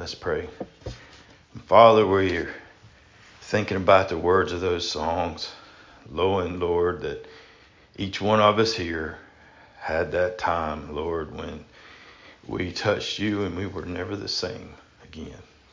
Let's pray. Father, we're here thinking about the words of those songs, knowing, Lord, that each one of us here had that time, Lord, when we touched you and we were never the same again.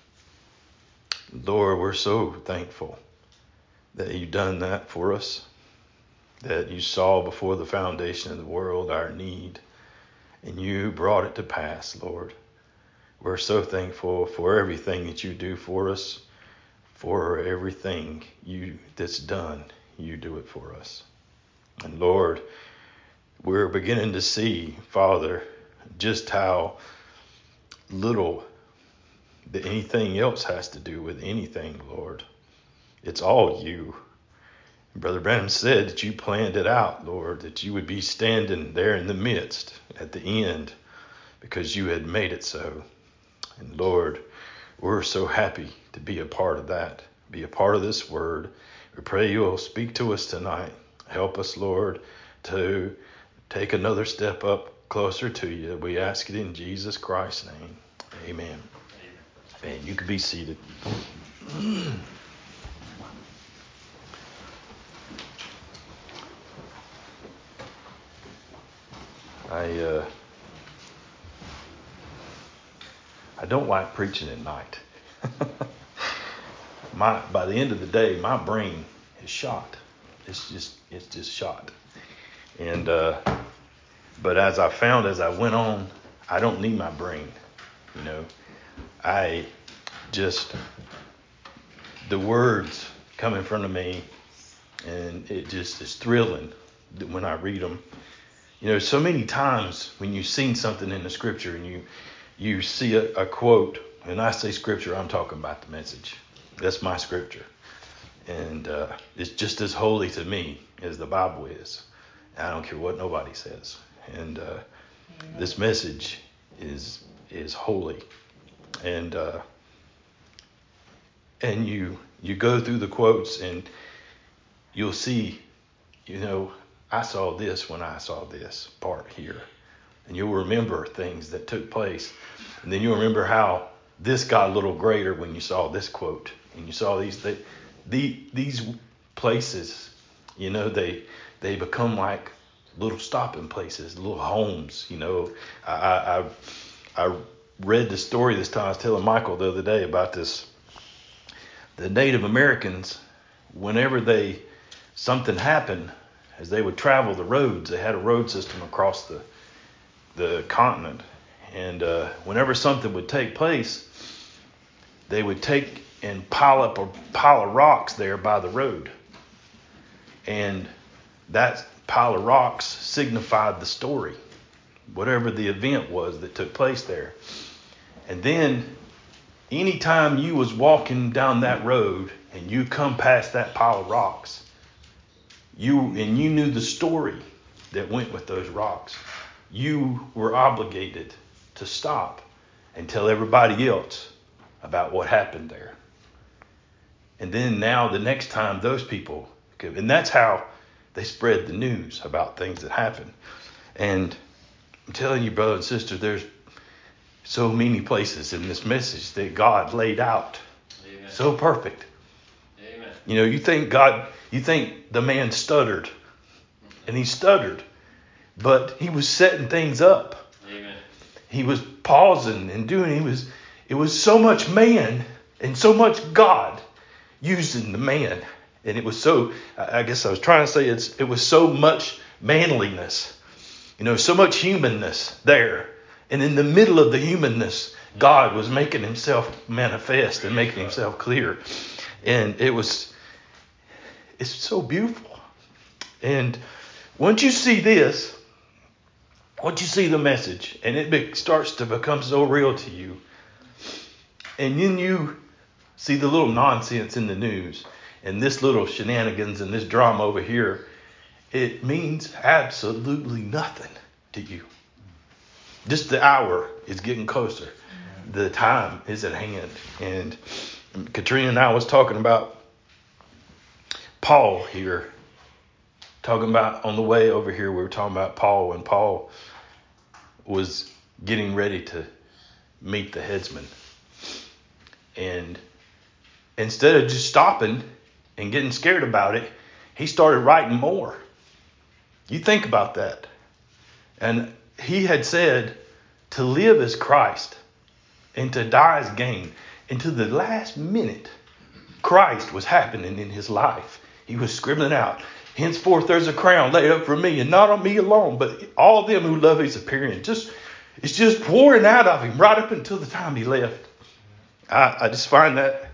Lord, we're so thankful that you've done that for us, that you saw before the foundation of the world our need, and you brought it to pass, Lord. We're so thankful for everything that you do for us, for everything that's done, you do it for us. And Lord, we're beginning to see, Father, just how little that anything else has to do with anything, Lord. It's all you. Brother Branham said that you planned it out, Lord, that you would be standing there in the midst at the end because you had made it so. And Lord, we're so happy to be a part of that, be a part of this word. We pray you'll speak to us tonight. Help us, Lord, to take another step up closer to you. We ask it in Jesus Christ's name. Amen. Amen. You can be seated. I don't like preaching at night. By the end of the day, my brain is shot. It's just shot. And but as I found as I went on, I don't need my brain. The words come in front of me, and it just is thrilling when I read them. So many times when you've seen something in the scripture and you see a quote, and I say scripture, I'm talking about the message. That's my scripture. And it's just as holy to me as the Bible is. I don't care what nobody says. And this message is holy. And you go through the quotes and you'll see, I saw this when I saw this part here. And you'll remember things that took place. And then you'll remember how this got a little greater when you saw this quote. And you saw these places, they become like little stopping places, little homes. I read the story this time. I was telling Michael the other day about this. The Native Americans, whenever something happened, as they would travel the roads, they had a road system across the continent. And whenever something would take place, they would take and pile up a pile of rocks there by the road. And that pile of rocks signified the story, whatever the event was that took place there. And then anytime you was walking down that road and you come past that pile of rocks, you knew the story that went with those rocks, you were obligated to stop and tell everybody else about what happened there. And then now the next time those people, and that's how they spread the news about things that happened. And I'm telling you, brother and sister, there's so many places in this message that God laid out. Amen. So perfect. Amen. You think the man stuttered, and he stuttered, but he was setting things up. Amen. He was pausing and it was so much man and so much God using the man. And it was so, I guess I was trying to say it was so much manliness, so much humanness there. And in the middle of the humanness, God was making himself manifest and making himself clear. And it's so beautiful. And once you see this, once you see the message, and it starts to become so real to you, and then you see the little nonsense in the news, and this little shenanigans and this drama over here, it means absolutely nothing to you. Just the hour is getting closer. The time is at hand. And Katrina and I was talking about Paul here. Talking about on the way over here, we were talking about Paul when Paul was getting ready to meet the headsman. And instead of just stopping and getting scared about it, he started writing more. You think about that. And he had said to live as Christ and to die as gain. And to the last minute, Christ was happening in his life. He was scribbling out, henceforth there's a crown laid up for me, and not on me alone, but all of them who love his appearing. It's just pouring out of him right up until the time he left. I just find that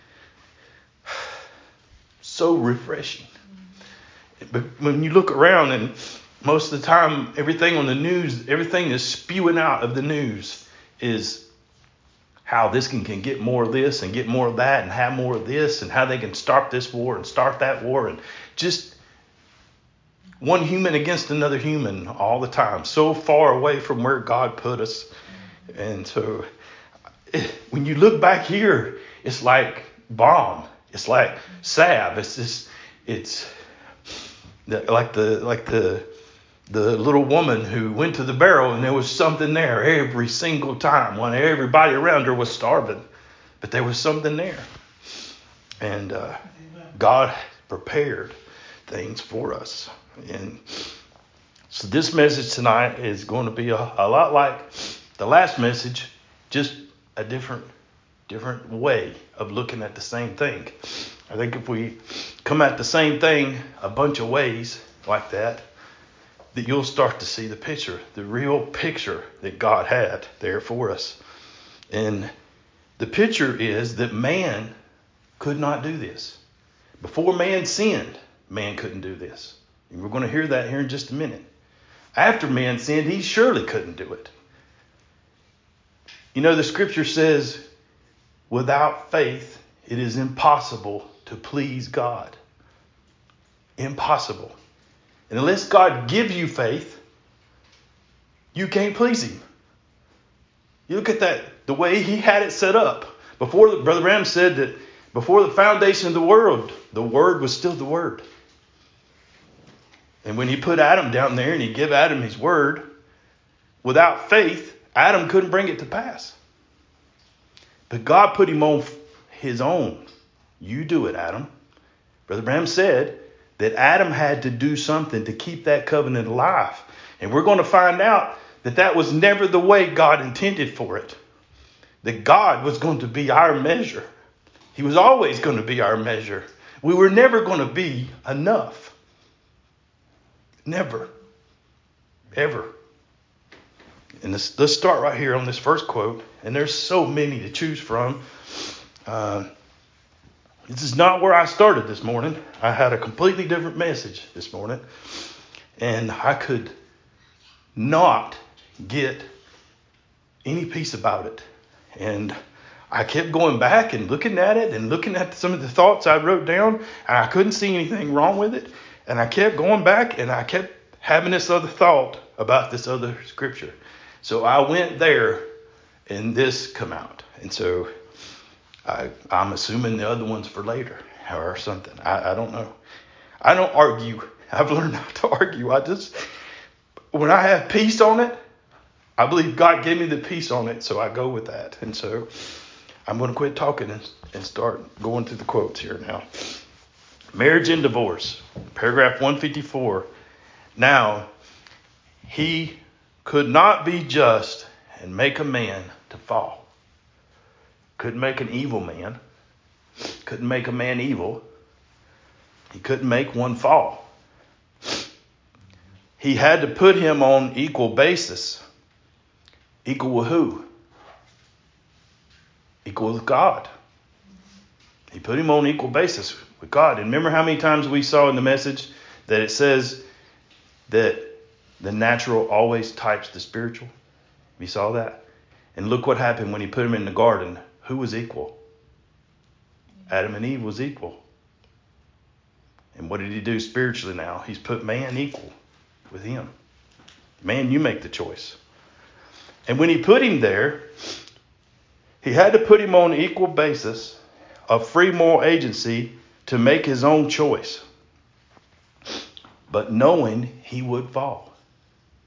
so refreshing. But when you look around, and most of the time, everything on the news, everything is spewing out of the news is how this can get more of this and get more of that and have more of this, and how they can start this war and start that war, and just one human against another human all the time, so far away from where God put us. And so when you look back here, it's like bomb. It's like salve. It's like the little woman who went to the barrel and there was something there every single time when everybody around her was starving, but there was something there. And God prepared things for us. And so this message tonight is going to be a lot like the last message, just a different way of looking at the same thing. I think if we come at the same thing a bunch of ways like that you'll start to see the picture, the real picture that God had there for us. And the picture is that man could not do this. Before man sinned, man couldn't do this. And we're going to hear that here in just a minute. After man sinned, he surely couldn't do it. You know, the scripture says, without faith, it is impossible to please God. Impossible. And unless God gives you faith, you can't please him. You look at that, the way he had it set up. Brother Branham said that before the foundation of the world, the Word was still the Word. And when he put Adam down there and he gave Adam his Word, without faith, Adam couldn't bring it to pass. But God put him on his own. You do it, Adam. Brother Branham said that Adam had to do something to keep that covenant alive. And we're going to find out that that was never the way God intended for it. That God was going to be our measure. He was always going to be our measure. We were never going to be enough. Never. Ever. And let's start right here on this first quote. And there's so many to choose from. This is not where I started this morning. I had a completely different message this morning. And I could not get any peace about it. And I kept going back and looking at it and looking at some of the thoughts I wrote down. And I couldn't see anything wrong with it. And I kept going back and I kept having this other thought about this other scripture. So I went there and this come out. And so I'm assuming the other one's for later or something. I don't know. I don't argue. I've learned not to argue. When I have peace on it, I believe God gave me the peace on it, so I go with that. And so I'm going to quit talking and start going through the quotes here now. Marriage and divorce, paragraph 154. Now, he could not be just and make a man to fall. Couldn't make an evil man. Couldn't make a man evil. He couldn't make one fall. He had to put him on equal basis. Equal with who? Equal with God. He put him on equal basis with God. And remember how many times we saw in the message that it says that the natural always types the spiritual? We saw that. And look what happened when he put him in the garden. Who was equal? Adam and Eve was equal. And what did he do spiritually now? He's put man equal with him. Man, you make the choice. And when he put him there, he had to put him on equal basis of free moral agency to make his own choice. But knowing he would fall.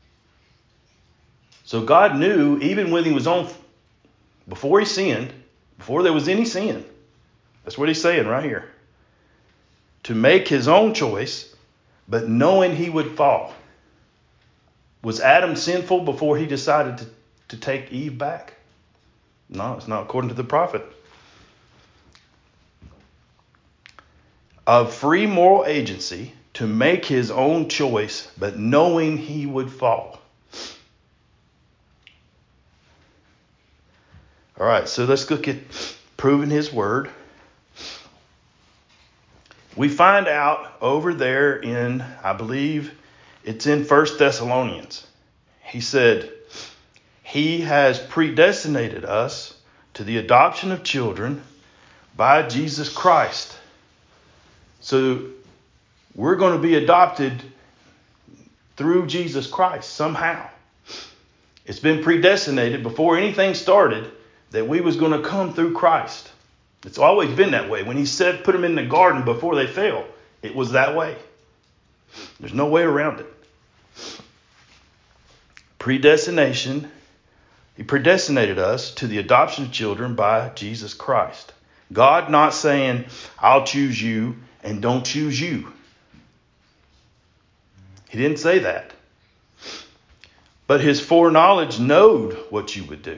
So God knew, even when he was before he sinned, before there was any sin. That's what he's saying right here. To make his own choice, but knowing he would fall. Was Adam sinful before he decided to take Eve back? No, it's not according to the prophet. Of free moral agency to make his own choice, but knowing he would fall. All right, so let's look at proving his word. We find out over there in, I believe it's in 1 Thessalonians. He said, he has predestinated us to the adoption of children by Jesus Christ. So we're going to be adopted through Jesus Christ somehow. It's been predestinated before anything started that we was going to come through Christ. It's always been that way. When he said put them in the garden before they fell, it was that way. There's no way around it. Predestination. He predestinated us to the adoption of children by Jesus Christ. God not saying, I'll choose you and don't choose you. He didn't say that. But his foreknowledge knowed what you would do.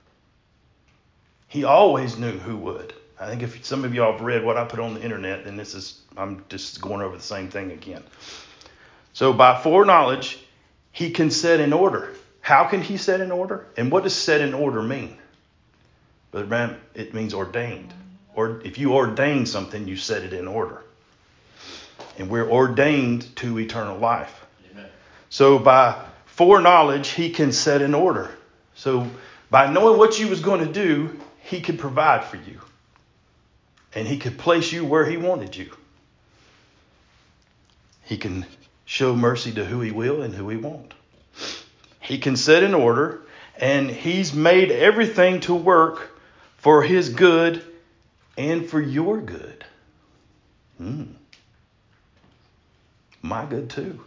He always knew who would. I think if some of y'all have read what I put on the internet, then I'm just going over the same thing again. So by foreknowledge, he can set in order. How can he set in order? And what does set in order mean? Brother Bram, it means ordained. Or if you ordain something, you set it in order. And we're ordained to eternal life. Amen. So by foreknowledge, he can set in order. So by knowing what you was going to do, he could provide for you. And he could place you where he wanted you. He can show mercy to who he will and who he won't. He can set in order, and he's made everything to work for his good and for your good. My good too.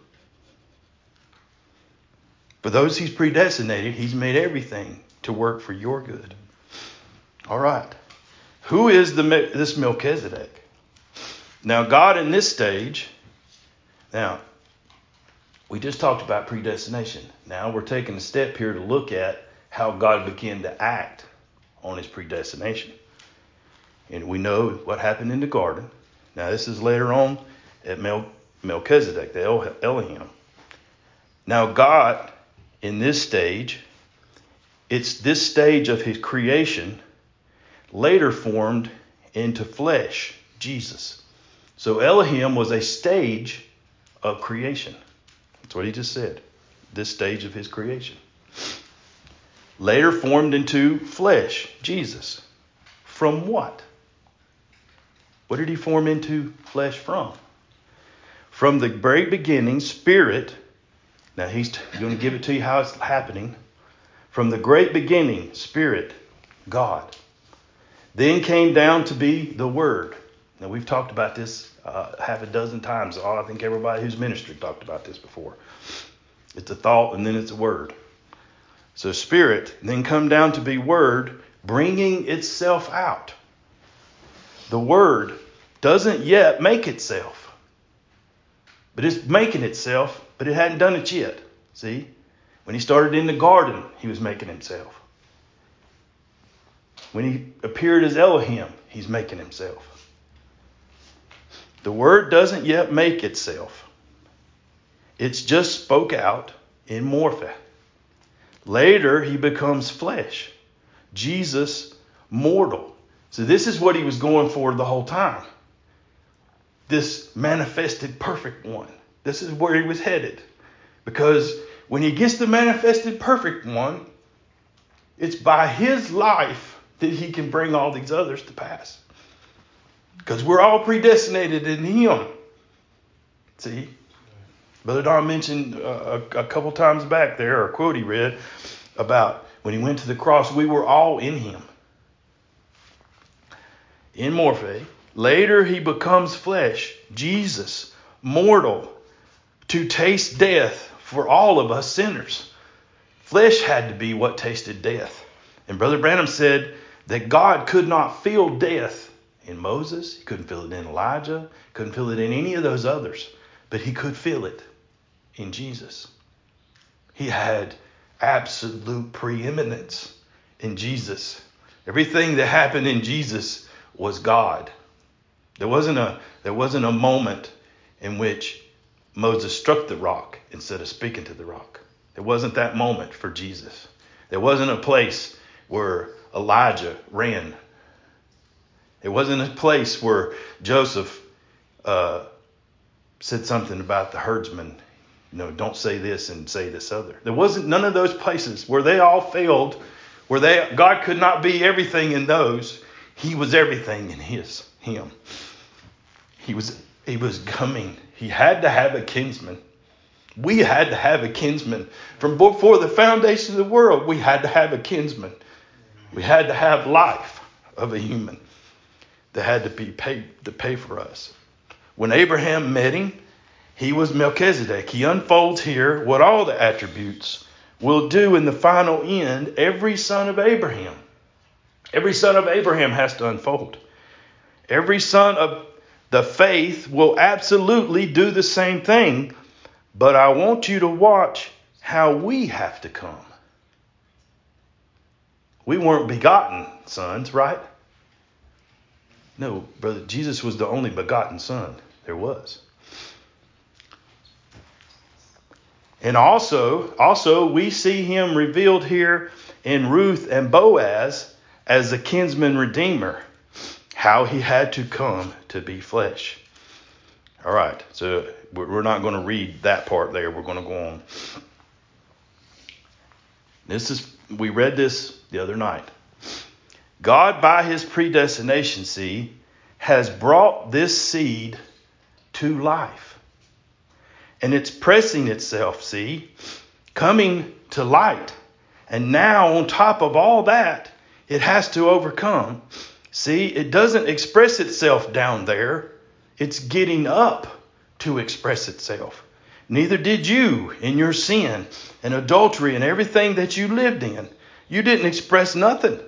For those he's predestinated, he's made everything to work for your good. All right. Who is this Melchizedek? Now, God in this stage, now, we just talked about predestination. Now we're taking a step here to look at how God began to act on his predestination. And we know what happened in the garden. Now, this is later on at Melchizedek, the Elohim. Now, God in this stage, it's this stage of his creation later formed into flesh, Jesus. So Elohim was a stage of creation. That's what he just said. This stage of his creation. Later formed into flesh, Jesus. From what? What did he form into flesh from? From the very beginning, spirit. Now he's going to give it to you how it's happening. From the great beginning, spirit, God. Then came down to be the Word. Now, we've talked about this half a dozen times. I think everybody who's ministered talked about this before. It's a thought and then it's a word. So Spirit, then come down to be Word, bringing itself out. The Word doesn't yet make itself. But it's making itself, but it hadn't done it yet. See? When he started in the garden, he was making himself. When he appeared as Elohim, he's making himself. The word doesn't yet make itself. It's just spoke out in morphe. Later, he becomes flesh. Jesus, mortal. So this is what he was going for the whole time. This manifested perfect one. This is where he was headed. Because when he gets the manifested perfect one, it's by his life that he can bring all these others to pass. Because we're all predestinated in him. See? Brother Don mentioned a couple times back there, a quote he read about when he went to the cross, we were all in him. In morphe. Later he becomes flesh. Jesus, mortal, to taste death for all of us sinners. Flesh had to be what tasted death. And Brother Branham said that God could not feel death in Moses. He couldn't feel it in Elijah. Couldn't feel it in any of those others. But he could feel it in Jesus. He had absolute preeminence in Jesus. Everything that happened in Jesus was God. There wasn't a moment in which Moses struck the rock instead of speaking to the rock. There wasn't that moment for Jesus. There wasn't a place where Elijah ran. There wasn't a place where Joseph said something about the herdsman. Don't say this and say this other. There wasn't none of those places where they all failed, where God could not be everything in those. He was everything in him. He was coming. He had to have a kinsman. We had to have a kinsman. From before the foundation of the world, we had to have a kinsman. We had to have life of a human that had to be paid to pay for us. When Abraham met him, he was Melchizedek. He unfolds here what all the attributes will do in the final end. Every son of Abraham has to unfold. Every son of the faith will absolutely do the same thing. But I want you to watch how we have to come. We weren't begotten sons, right? No, brother, Jesus was the only begotten son there was. And also we see him revealed here in Ruth and Boaz as a kinsman redeemer, how he had to come to be flesh. All right, so we're not going to read that part there. We're going to go on. We read this the other night. God, by his predestination, has brought this seed to life. And it's pressing itself, coming to light. And now on top of all that, it has to overcome. It doesn't express itself down there. It's getting up to express itself. Neither did you in your sin and adultery and everything that you lived in. You didn't express nothing.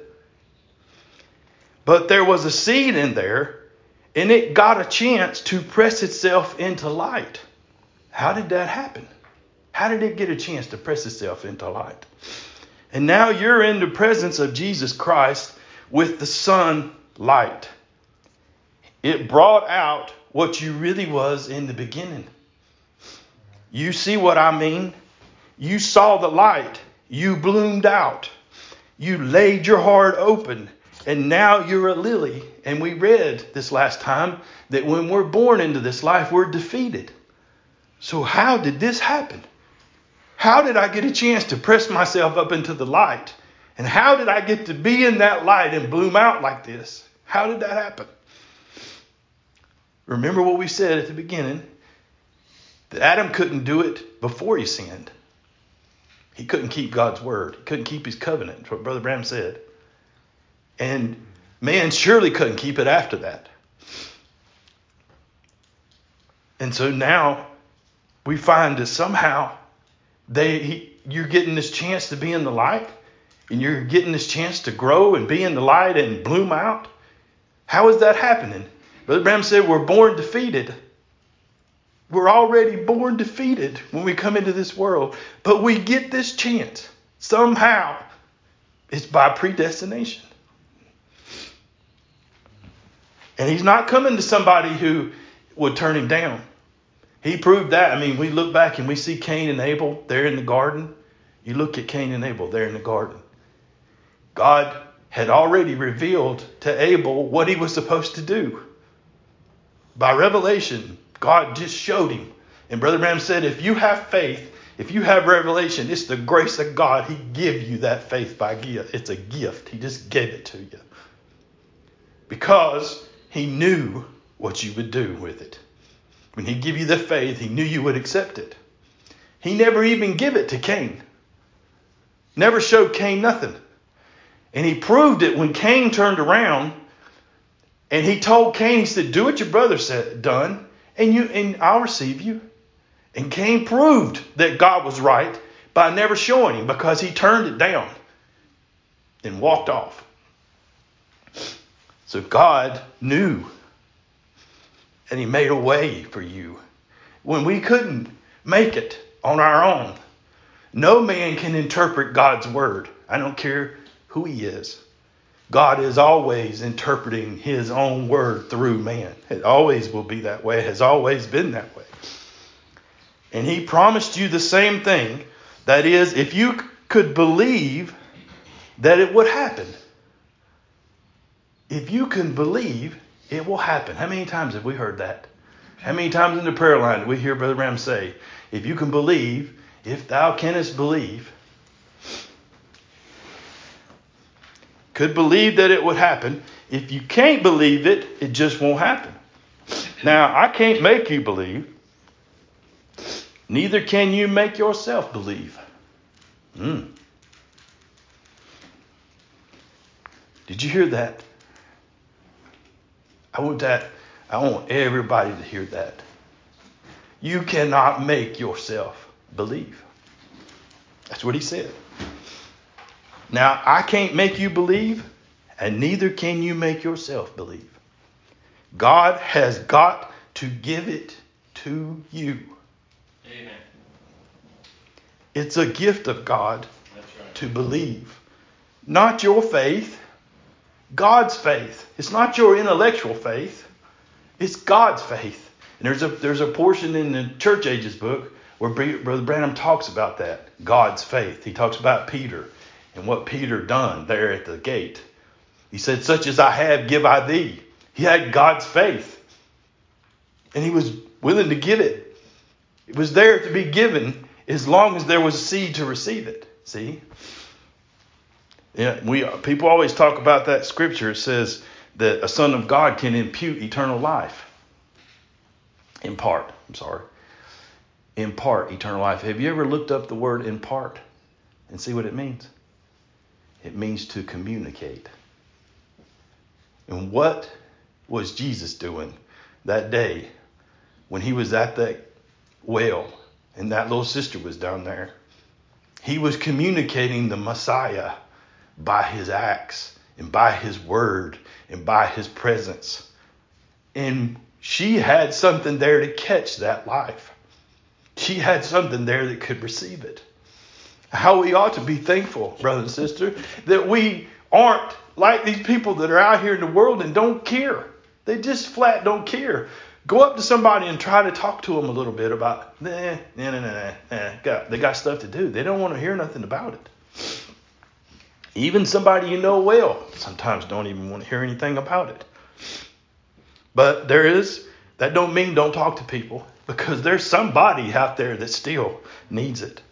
But there was a seed in there, and it got a chance to press itself into light. How did that happen? How did it get a chance to press itself into light? And now you're in the presence of Jesus Christ with the sunlight. It brought out what you really was in the beginning. You see what I mean? You saw the light. You bloomed out. You laid your heart open. And now you're a lily. And we read this last time that when we're born into this life, we're defeated. So how did this happen? How did I get a chance to press myself up into the light? And how did I get to be in that light and bloom out like this? How did that happen? Remember what we said at the beginning, that Adam couldn't do it before he sinned. He couldn't keep God's word. He couldn't keep his covenant. That's what Brother Bram said. And man surely couldn't keep it after that. And so now we find that somehow you're getting this chance to be in the light, and you're getting this chance to grow and be in the light and bloom out. How is that happening? Brother Bram said we're born defeated. We're already born defeated when we come into this world. But we get this chance. Somehow, it's by predestination. And he's not coming to somebody who would turn him down. He proved that. We look back and we see Cain and Abel there in the garden. You look at Cain and Abel there in the garden. God had already revealed to Abel what he was supposed to do. By revelation, God just showed him. And Brother Bram said, if you have faith, if you have revelation, it's the grace of God. He give you that faith by gift. It's a gift. He just gave it to you. Because he knew what you would do with it. When he give you the faith, he knew you would accept it. He never even give it to Cain. Never showed Cain nothing. And he proved it when Cain turned around and he told Cain, he said, do what your brother said done, and I'll receive you. And Cain proved that God was right by never showing him, because he turned it down and walked off. So God knew, and he made a way for you when we couldn't make it on our own. No man can interpret God's word. I don't care who he is. God is always interpreting his own word through man. It always will be that way. It has always been that way. And he promised you the same thing. That is, if you could believe that it would happen. If you can believe, it will happen. How many times have we heard that? How many times in the prayer line do we hear Brother Branham say, if you can believe, if thou canst believe, could believe that it would happen. If you can't believe it, it just won't happen. Now, I can't make you believe. Neither can you make yourself believe. Did you hear that? I want everybody to hear that. You cannot make yourself believe. That's what he said. Now, I can't make you believe, and neither can you make yourself believe. God has got to give it to you. Amen. It's a gift of God. That's right. To believe. Not your faith, God's faith. It's not your intellectual faith. It's God's faith. And there's a portion in the Church Ages book where Brother Branham talks about that. God's faith. He talks about Peter and what Peter done there at the gate. He said, such as I have, give I thee. He had God's faith. And he was willing to give it. It was there to be given as long as there was a seed to receive it. See? Yeah, people always talk about that scripture. It says that a son of God can impute eternal life. Impart eternal life. Have you ever looked up the word impart and see what it means? It means to communicate. And what was Jesus doing that day when he was at that well and that little sister was down there? He was communicating the Messiah by his acts and by his word and by his presence. And she had something there to catch that life. She had something there that could receive it. How we ought to be thankful, brother and sister, that we aren't like these people that are out here in the world and don't care. They just flat don't care. Go up to somebody and try to talk to them a little bit about, they got stuff to do. They don't want to hear nothing about it. Even somebody you know well sometimes don't even want to hear anything about it. But that don't mean don't talk to people, because there's somebody out there that still needs it.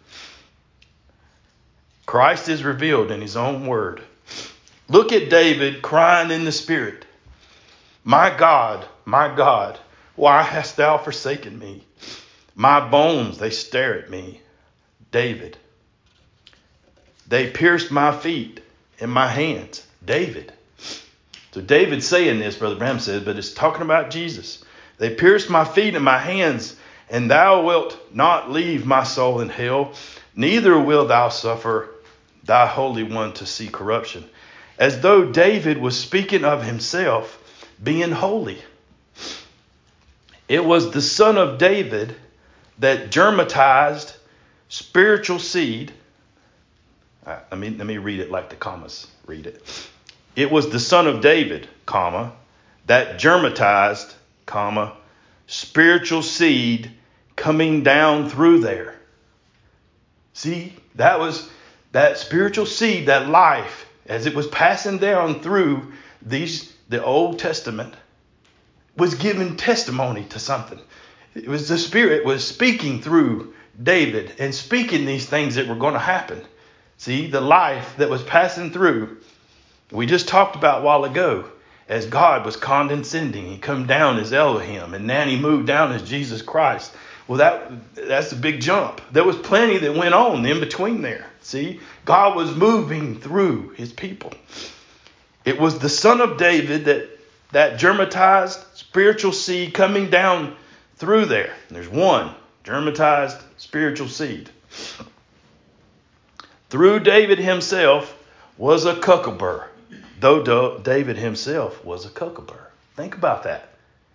Christ is revealed in his own word. Look at David crying in the spirit. My God, why hast thou forsaken me? My bones, they stare at me. David. They pierced my feet and my hands. David. So David's saying this, Brother Branham says, but it's talking about Jesus. They pierced my feet and my hands, and thou wilt not leave my soul in hell, neither wilt thou suffer thy Holy One to see corruption. As though David was speaking of himself being holy. It was the son of David that germatized spiritual seed. Let me read it like the commas read it. It was the son of David, comma, that germatized, comma, spiritual seed coming down through there. See, that was that spiritual seed, that life, as it was passing down through the Old Testament, was giving testimony to something. It was the Spirit was speaking through David and speaking these things that were going to happen. See, the life that was passing through, we just talked about a while ago, as God was condescending. He come down as Elohim, and then he moved down as Jesus Christ. Well, that's a big jump. There was plenty that went on in between there. See, God was moving through his people. It was the son of David that germatized spiritual seed coming down through there. There's one germatized spiritual seed. Through David himself was a cucumber though David himself was a kookaburra. Think about that.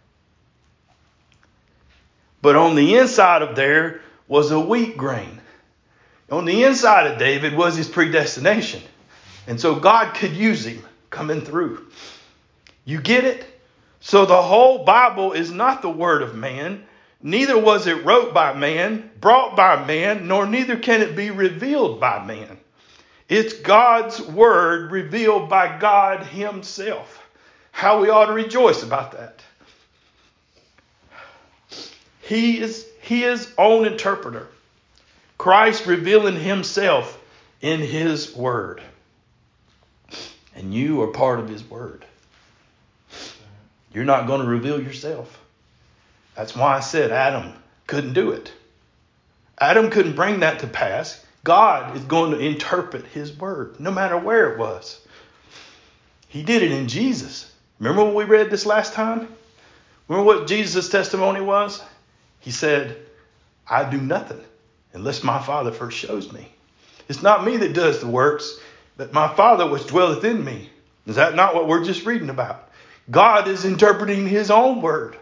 But on the inside of there was a wheat grain. On the inside of David was his predestination. And so God could use him coming through. You get it? So the whole Bible is not the word of man, neither was it wrote by man, brought by man, nor neither can it be revealed by man. It's God's word revealed by God himself. How we ought to rejoice about that. He is his own interpreter. Christ revealing himself in his word. And you are part of his word. You're not going to reveal yourself. That's why I said Adam couldn't do it. Adam couldn't bring that to pass. God is going to interpret his word, no matter where it was. He did it in Jesus. Remember when we read this last time? Remember what Jesus' testimony was? He said, I do nothing unless my Father first shows me. It's not me that does the works, but my Father which dwelleth in me. Is that not what we're just reading about? God is interpreting his own word.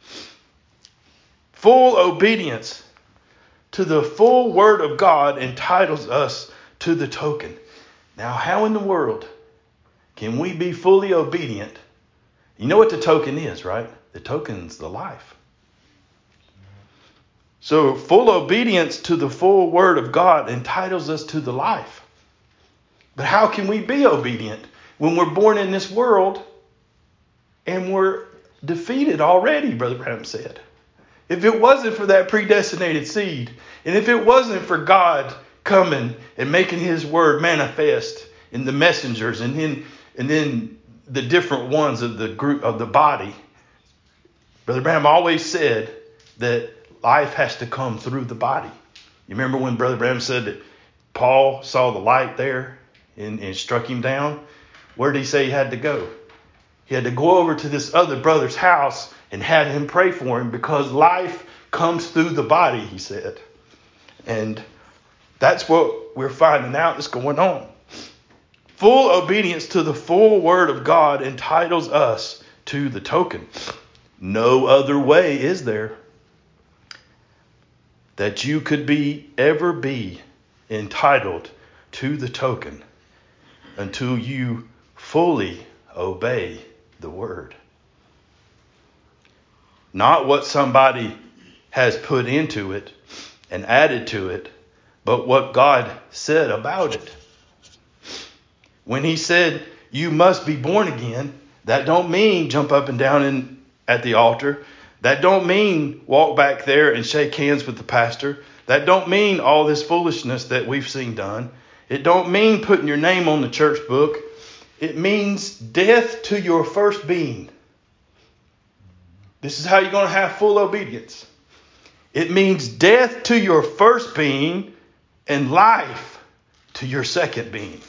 Full obedience to the full word of God entitles us to the token. Now, how in the world can we be fully obedient? You know what the token is, right? The token's the life. So full obedience to the full word of God entitles us to the life. But how can we be obedient when we're born in this world and we're defeated already, Brother Branham said? If it wasn't for that predestinated seed, and if it wasn't for God coming and making his word manifest in the messengers and then the different ones of the group of the body, Brother Branham always said that life has to come through the body. You remember when Brother Branham said that Paul saw the light there and struck him down? Where did he say he had to go? He had to go over to this other brother's house and had him pray for him because life comes through the body, he said. And that's what we're finding out is going on. Full obedience to the full word of God entitles us to the token. No other way is there that you could ever be entitled to the token until you fully obey the word. Not what somebody has put into it and added to it, but what God said about it. When he said, you must be born again, that don't mean jump up and down at the altar. That don't mean walk back there and shake hands with the pastor. That don't mean all this foolishness that we've seen done. It don't mean putting your name on the church book. It means death to your first being. This is how you're going to have full obedience. It means death to your first being and life to your second being.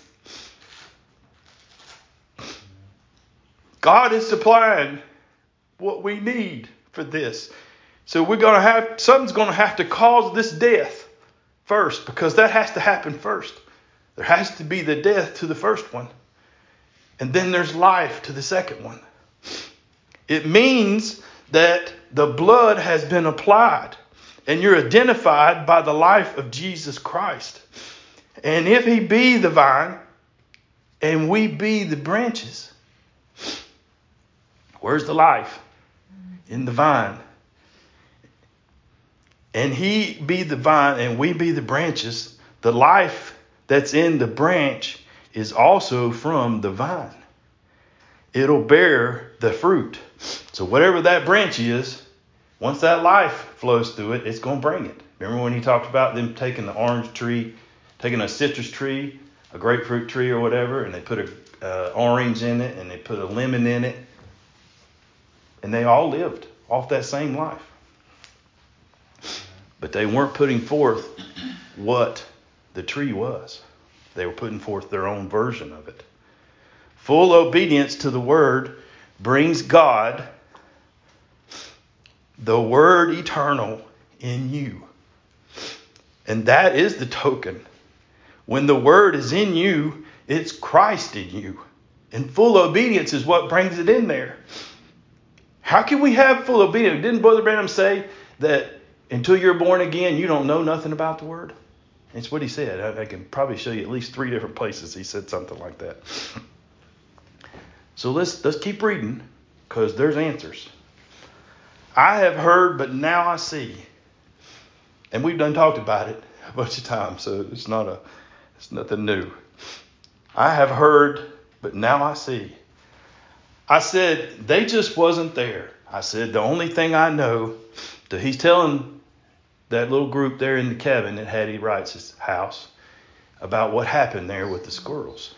God is supplying what we need for this. So something's going to have to cause this death first, because that has to happen first. There has to be the death to the first one. And then there's life to the second one. It means that the blood has been applied and you're identified by the life of Jesus Christ. And if he be the vine and we be the branches, where's the life? In the vine. And he be the vine and we be the branches. The life that's in the branch is also from the vine. It'll bear the fruit. So whatever that branch is, once that life flows through it, it's going to bring it. Remember when he talked about them taking the orange tree, taking a citrus tree, a grapefruit tree or whatever, and they put an orange in it and they put a lemon in it. And they all lived off that same life. But they weren't putting forth what the tree was. They were putting forth their own version of it. Full obedience to the word brings God, the word eternal, in you. And that is the token. When the word is in you, it's Christ in you. And full obedience is what brings it in there. How can we have full obedience? Didn't Brother Branham say that until you're born again, you don't know nothing about the Word? It's what he said. I can probably show you at least 3 different places he said something like that. So let's keep reading, because there's answers. I have heard, but now I see. And we've done talked about it a bunch of times, so it's nothing new. I have heard, but now I see. I said, they just wasn't there. I said, the only thing I know, that he's telling that little group there in the cabin at Hattie Wright's house about what happened there with the squirrels.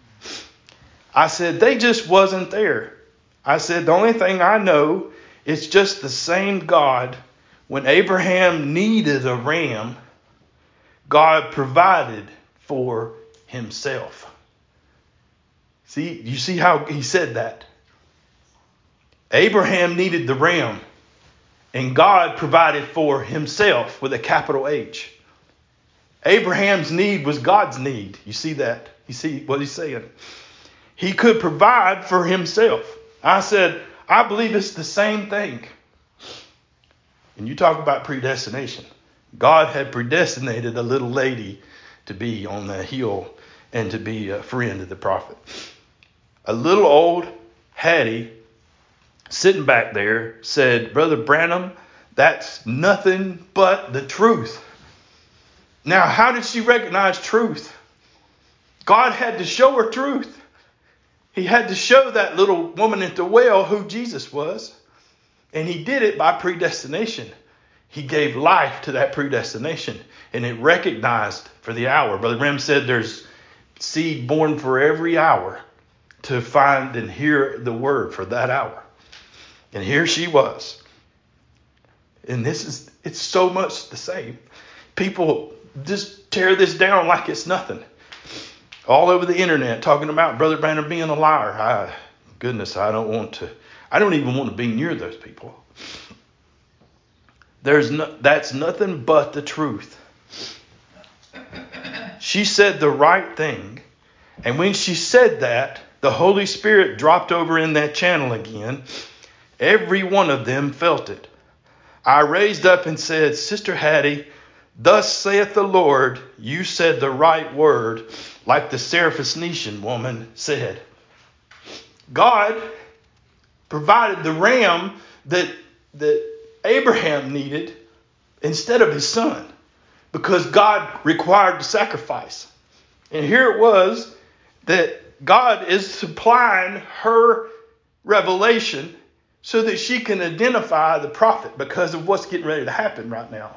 I said, they just wasn't there. I said, the only thing I know is just the same God. When Abraham needed a ram, God provided for himself. See, you see how he said that? Abraham needed the ram, and God provided for himself with a capital H. Abraham's need was God's need. You see that? You see what he's saying? He could provide for himself. I said, I believe it's the same thing. And you talk about predestination. God had predestinated a little lady to be on the hill and to be a friend of the prophet. A little old Hattie sitting back there said, Brother Branham, that's nothing but the truth. Now, how did she recognize truth? God had to show her truth. He had to show that little woman at the well who Jesus was. And he did it by predestination. He gave life to that predestination. And it recognized for the hour. Brother Branham said there's seed born for every hour to find and hear the word for that hour. And here she was. And it's so much the same. People just tear this down like it's nothing. All over the internet talking about Brother Branham being a liar. I don't even want to be near those people. That's nothing but the truth. She said the right thing. And when she said that, the Holy Spirit dropped over in that channel again. Every one of them felt it. I raised up and said, Sister Hattie, thus saith the Lord, you said the right word, like the Syrophoenician woman said. God provided the ram that Abraham needed instead of his son, because God required the sacrifice. And here it was that God is supplying her revelation so that she can identify the prophet because of what's getting ready to happen right now.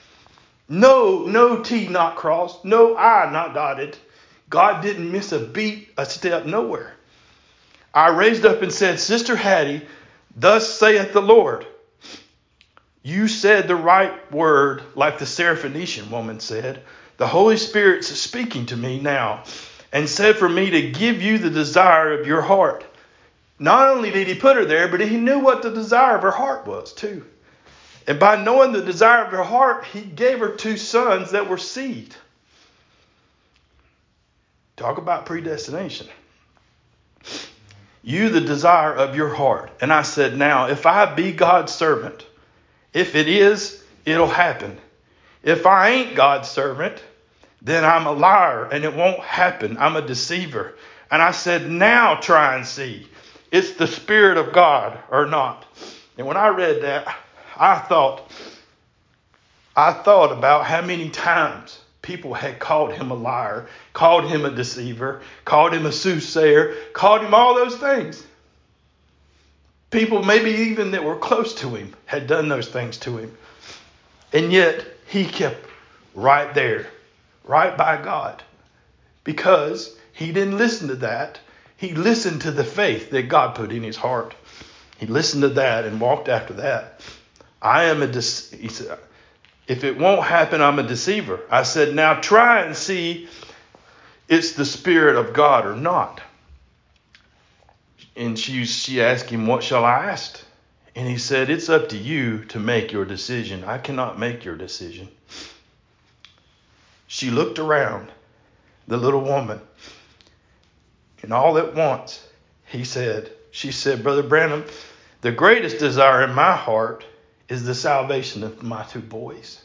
No T not crossed, no I not dotted. God didn't miss a beat, a step, nowhere. I raised up and said, Sister Hattie, thus saith the Lord. You said the right word, like the Syrophoenician woman said. The Holy Spirit's speaking to me now and said for me to give you the desire of your heart. Not only did he put her there, but he knew what the desire of her heart was too. And by knowing the desire of her heart, he gave her 2 sons that were seed. Talk about predestination. You the desire of your heart. And I said, now, if I be God's servant, if it is, it'll happen. If I ain't God's servant, then I'm a liar and it won't happen. I'm a deceiver. And I said, now try and see. It's the Spirit of God or not. And when I read that, I thought about how many times people had called him a liar, called him a deceiver, called him a soothsayer, called him all those things. People maybe even that were close to him had done those things to him. And yet he kept right there, right by God, because he didn't listen to that. He listened to the faith that God put in his heart. He listened to that and walked after that. He said, if it won't happen, I'm a deceiver. I said, now try and see it's the Spirit of God or not. And she asked him, what shall I ask? And he said, it's up to you to make your decision. I cannot make your decision. She looked around, the little woman. And all at once, she said, Brother Branham, the greatest desire in my heart is the salvation of my two boys.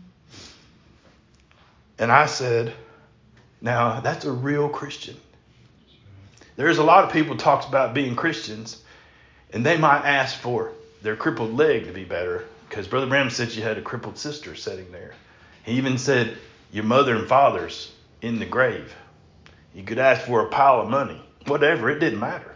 And I said, now that's a real Christian. There's a lot of people talks about being Christians, and they might ask for their crippled leg to be better, because Brother Branham said you had a crippled sister sitting there. He even said your mother and father's in the grave. You could ask for a pile of money, whatever, it didn't matter.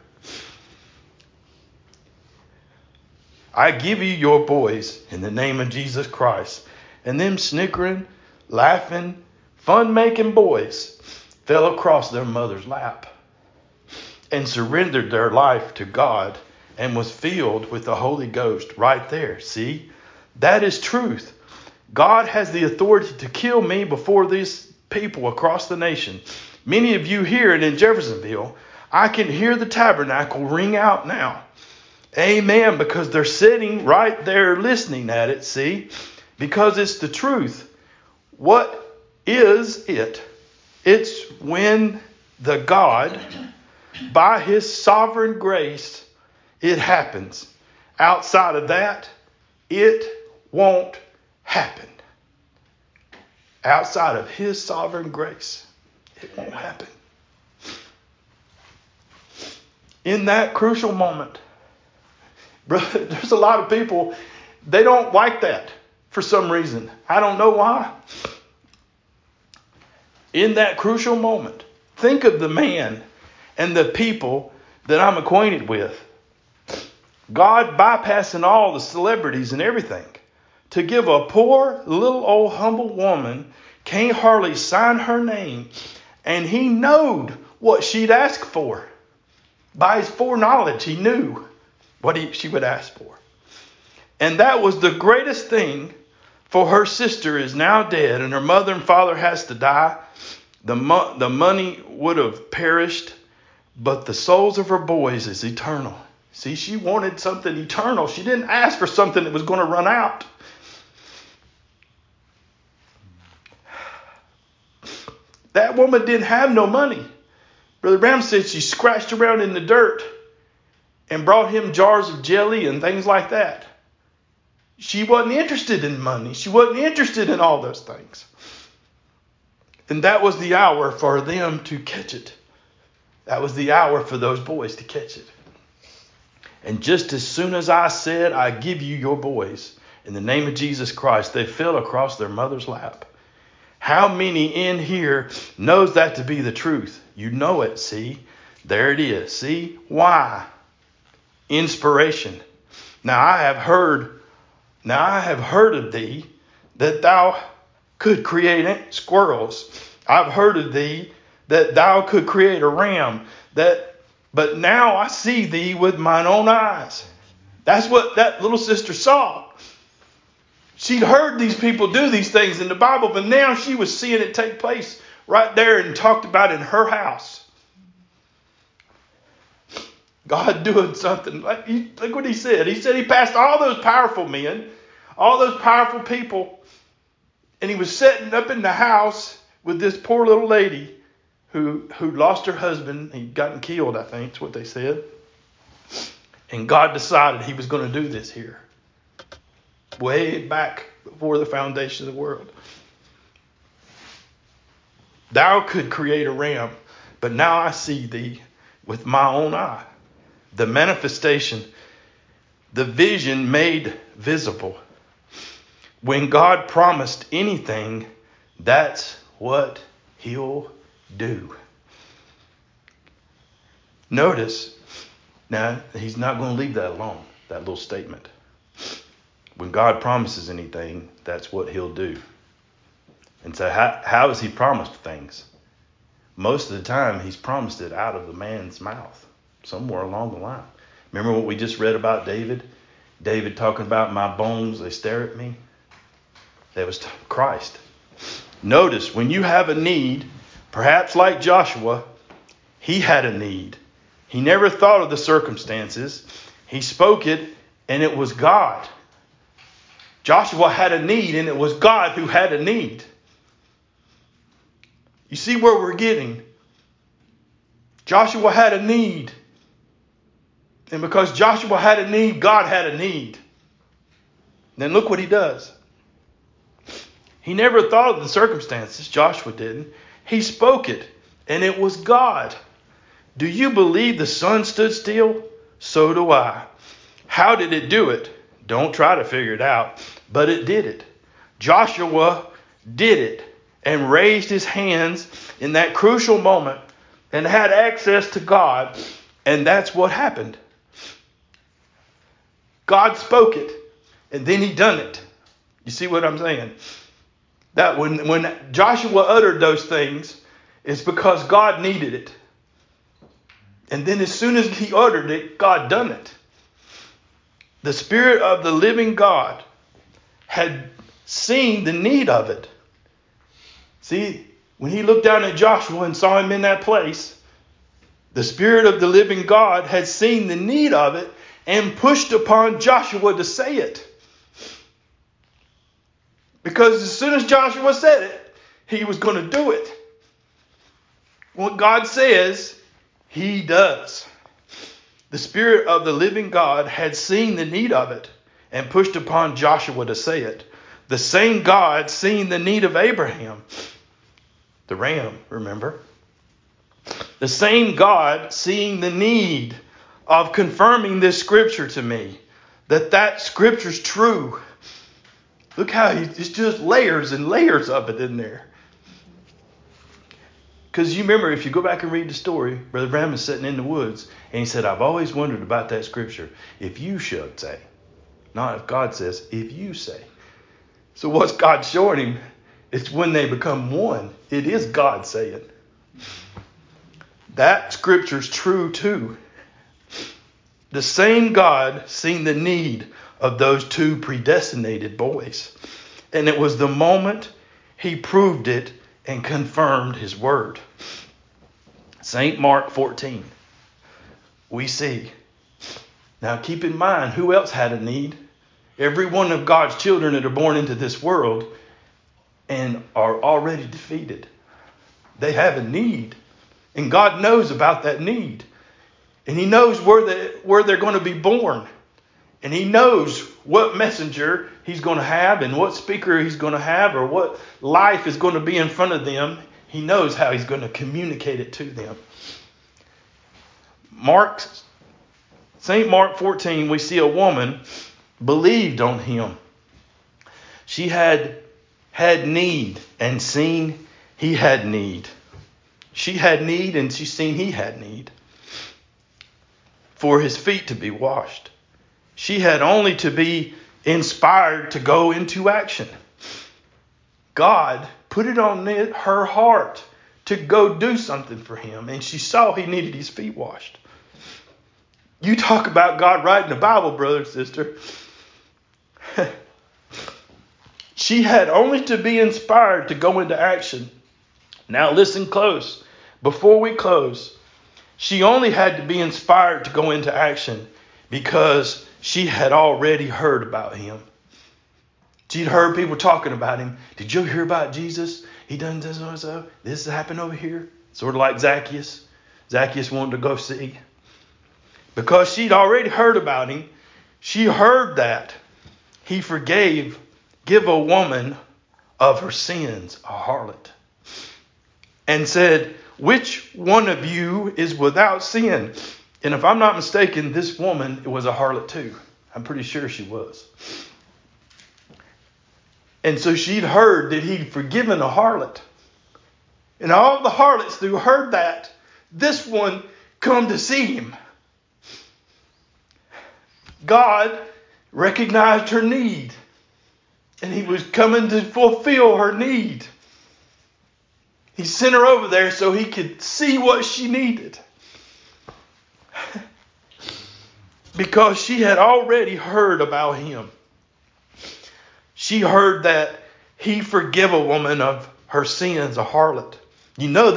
I give you your boys in the name of Jesus Christ. And them snickering, laughing, fun-making boys fell across their mother's lap and surrendered their life to God and was filled with the Holy Ghost right there. See, that is truth. God has the authority to kill me before these people across the nation. Many of you here and in Jeffersonville, I can hear the tabernacle ring out now. Amen, because they're sitting right there listening at it, see? Because it's the truth. What is it? It's when the God, by his sovereign grace, it happens. Outside of that, it won't happen. Outside of his sovereign grace, it won't happen. In that crucial moment, brother, there's a lot of people, they don't like that for some reason. I don't know why. In that crucial moment, think of the man and the people that I'm acquainted with. God bypassing all the celebrities and everything to give a poor little old humble woman, can't hardly sign her name, and he knowed what she'd ask for. By his foreknowledge, he knew what she would ask for. And that was the greatest thing, for her sister is now dead and her mother and father has to die. The money would have perished, but the souls of her boys is eternal. See, she wanted something eternal. She didn't ask for something that was going to run out. That woman didn't have no money. Brother Branham said she scratched around in the dirt and brought him jars of jelly and things like that. She wasn't interested in money. She wasn't interested in all those things. And that was the hour for them to catch it. That was the hour for those boys to catch it. And just as soon as I said, I give you your boys in the name of Jesus Christ, they fell across their mother's lap. How many in here knows that to be the truth? You know it, see? There it is. See? Why? Inspiration. Now I have heard of thee that thou could create squirrels. I've heard of thee that thou could create a ram. But now I see thee with mine own eyes. That's what that little sister saw. She'd heard these people do these things in the Bible, but now she was seeing it take place right there and talked about in her house. God doing something. Look what he said. He said he passed all those powerful men, all those powerful people, and he was sitting up in the house with this poor little lady who lost her husband. He'd gotten killed, I think, is what they said. And God decided he was going to do this here. Way back before the foundation of the world. Thou could create a ram, but now I see thee with my own eye. The manifestation, the vision made visible. When God promised anything, that's what he'll do. Notice, now he's not going to leave that alone, that little statement. When God promises anything, that's what he'll do. And so how has he promised things? Most of the time, he's promised it out of the man's mouth, somewhere along the line. Remember what we just read about David? David talking about my bones, they stare at me. That was Christ. Notice, when you have a need, perhaps like Joshua, he had a need. He never thought of the circumstances. He spoke it, and it was God. Joshua had a need, and it was God who had a need. You see where we're getting? Joshua had a need. And because Joshua had a need, God had a need. Then look what he does. He never thought of the circumstances. Joshua didn't. He spoke it, and it was God. Do you believe the sun stood still? So do I. How did it do it? Don't try to figure it out, but it did it. Joshua did it and raised his hands in that crucial moment and had access to God, and that's what happened. God spoke it, and then he done it. You see what I'm saying? That when Joshua uttered those things, it's because God needed it. And then as soon as he uttered it, God done it. The Spirit of the living God had seen the need of it. See, when he looked down at Joshua and saw him in that place, the Spirit of the living God had seen the need of it and pushed upon Joshua to say it. Because as soon as Joshua said it, he was going to do it. What God says, he does. The Spirit of the living God had seen the need of it and pushed upon Joshua to say it. The same God seeing the need of Abraham, the ram, remember? The same God seeing the need of confirming this scripture to me, that scripture's true. Look how it's just layers and layers of it in there. Because you remember, if you go back and read the story, Brother Branham is sitting in the woods, and he said, I've always wondered about that scripture. If you should say. Not if God says, if you say. So what's God showing him? It's when they become one. It is God saying. That scripture's true too. The same God seen the need of those two predestinated boys. And it was the moment he proved it and confirmed his word. St. Mark 14. We see. Now keep in mind, who else had a need? Every one of God's children that are born into this world and are already defeated. They have a need. And God knows about that need. And he knows where they're going to be born. And he knows what messenger he's going to have and what speaker he's going to have or what life is going to be in front of them. He knows how he's going to communicate it to them. St. Mark 14, we see a woman believed on him. She had need and seen he had need. She had need and she seen he had need for his feet to be washed. She had only to be inspired to go into action. God put it on her heart to go do something for him, and she saw he needed his feet washed. You talk about God writing the Bible, brother and sister. She had only to be inspired to go into action. Now listen close. Before we close, she only had to be inspired to go into action because she had already heard about him. She'd heard people talking about him. Did you hear about Jesus? He done this and so. This happened over here. Sort of like Zacchaeus. Zacchaeus wanted to go see. Because she'd already heard about him, she heard that he give a woman of her sins, a harlot. And said, which one of you is without sin? And if I'm not mistaken, this woman was a harlot too. I'm pretty sure she was. And so she'd heard that he'd forgiven a harlot. And all the harlots who heard that, this one come to see him. God recognized her need. And he was coming to fulfill her need. He sent her over there so he could see what she needed. Because she had already heard about him. She heard that he forgive a woman of her sins, a harlot. You know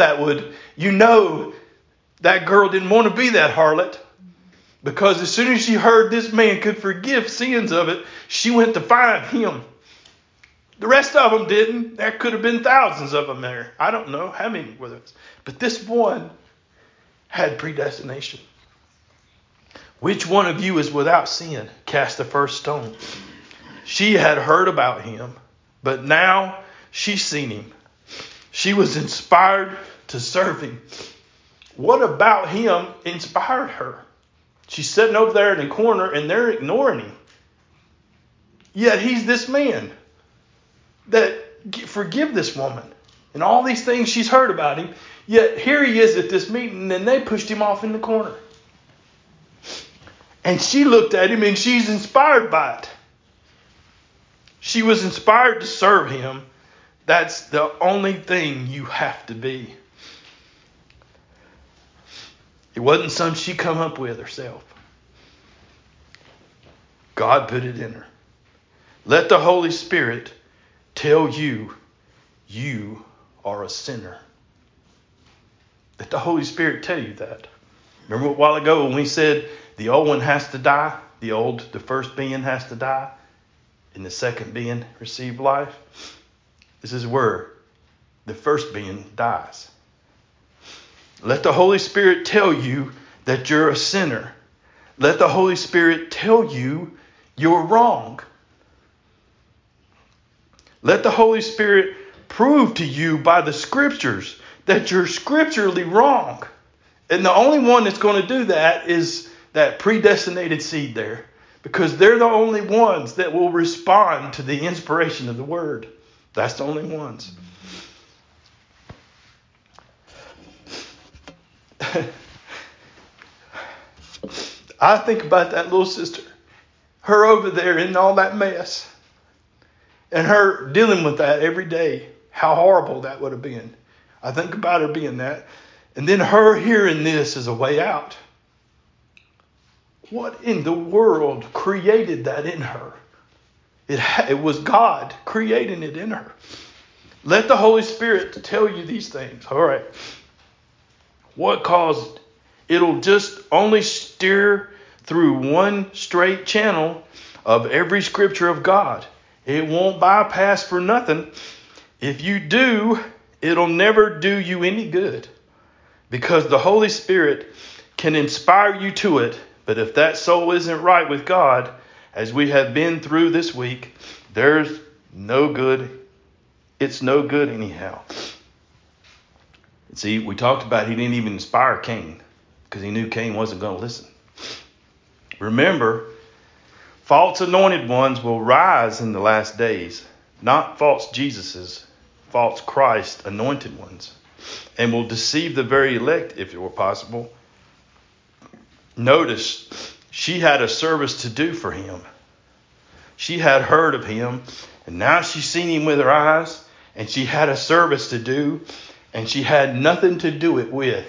that girl didn't want to be that harlot. Because as soon as she heard this man could forgive sins of it, she went to find him. The rest of them didn't. There could have been thousands of them there. I don't know how many were there. But this one had predestination. Which one of you is without sin? Cast the first stone. She had heard about him, but now she's seen him. She was inspired to serve him. What about him inspired her? She's sitting over there in the corner and they're ignoring him. Yet he's this man that forgive this woman. And all these things she's heard about him. Yet here he is at this meeting and they pushed him off in the corner. And she looked at him and she's inspired by it. She was inspired to serve him. That's the only thing you have to be. It wasn't something she come up with herself. God put it in her. Let the Holy Spirit tell you, you are a sinner. Let the Holy Spirit tell you that. Remember a while ago when we said the old one has to die? The first being has to die. And the second being receive life. This is where the first being dies. Let the Holy Spirit tell you that you're a sinner. Let the Holy Spirit tell you you're wrong. Let the Holy Spirit prove to you by the scriptures that you're scripturally wrong. And the only one that's going to do that is that predestinated seed there. Because they're the only ones that will respond to the inspiration of the word. That's the only ones. I think about that little sister. Her over there in all that mess. And her dealing with that every day. How horrible that would have been. I think about her being that. And then her hearing this as a way out. What in the world created that in her? It was God creating it in her. Let the Holy Spirit tell you these things. All right. What caused? It'll just only steer through one straight channel of every scripture of God. It won't bypass for nothing. If you do, it'll never do you any good. Because the Holy Spirit can inspire you to it. But if that soul isn't right with God, as we have been through this week, there's no good. It's no good anyhow. See, we talked about he didn't even inspire Cain because he knew Cain wasn't going to listen. Remember, false anointed ones will rise in the last days, not false Jesuses, false Christ anointed ones, and will deceive the very elect if it were possible. Notice, she had a service to do for him. She had heard of him, and now she's seen him with her eyes, and she had a service to do, and she had nothing to do it with.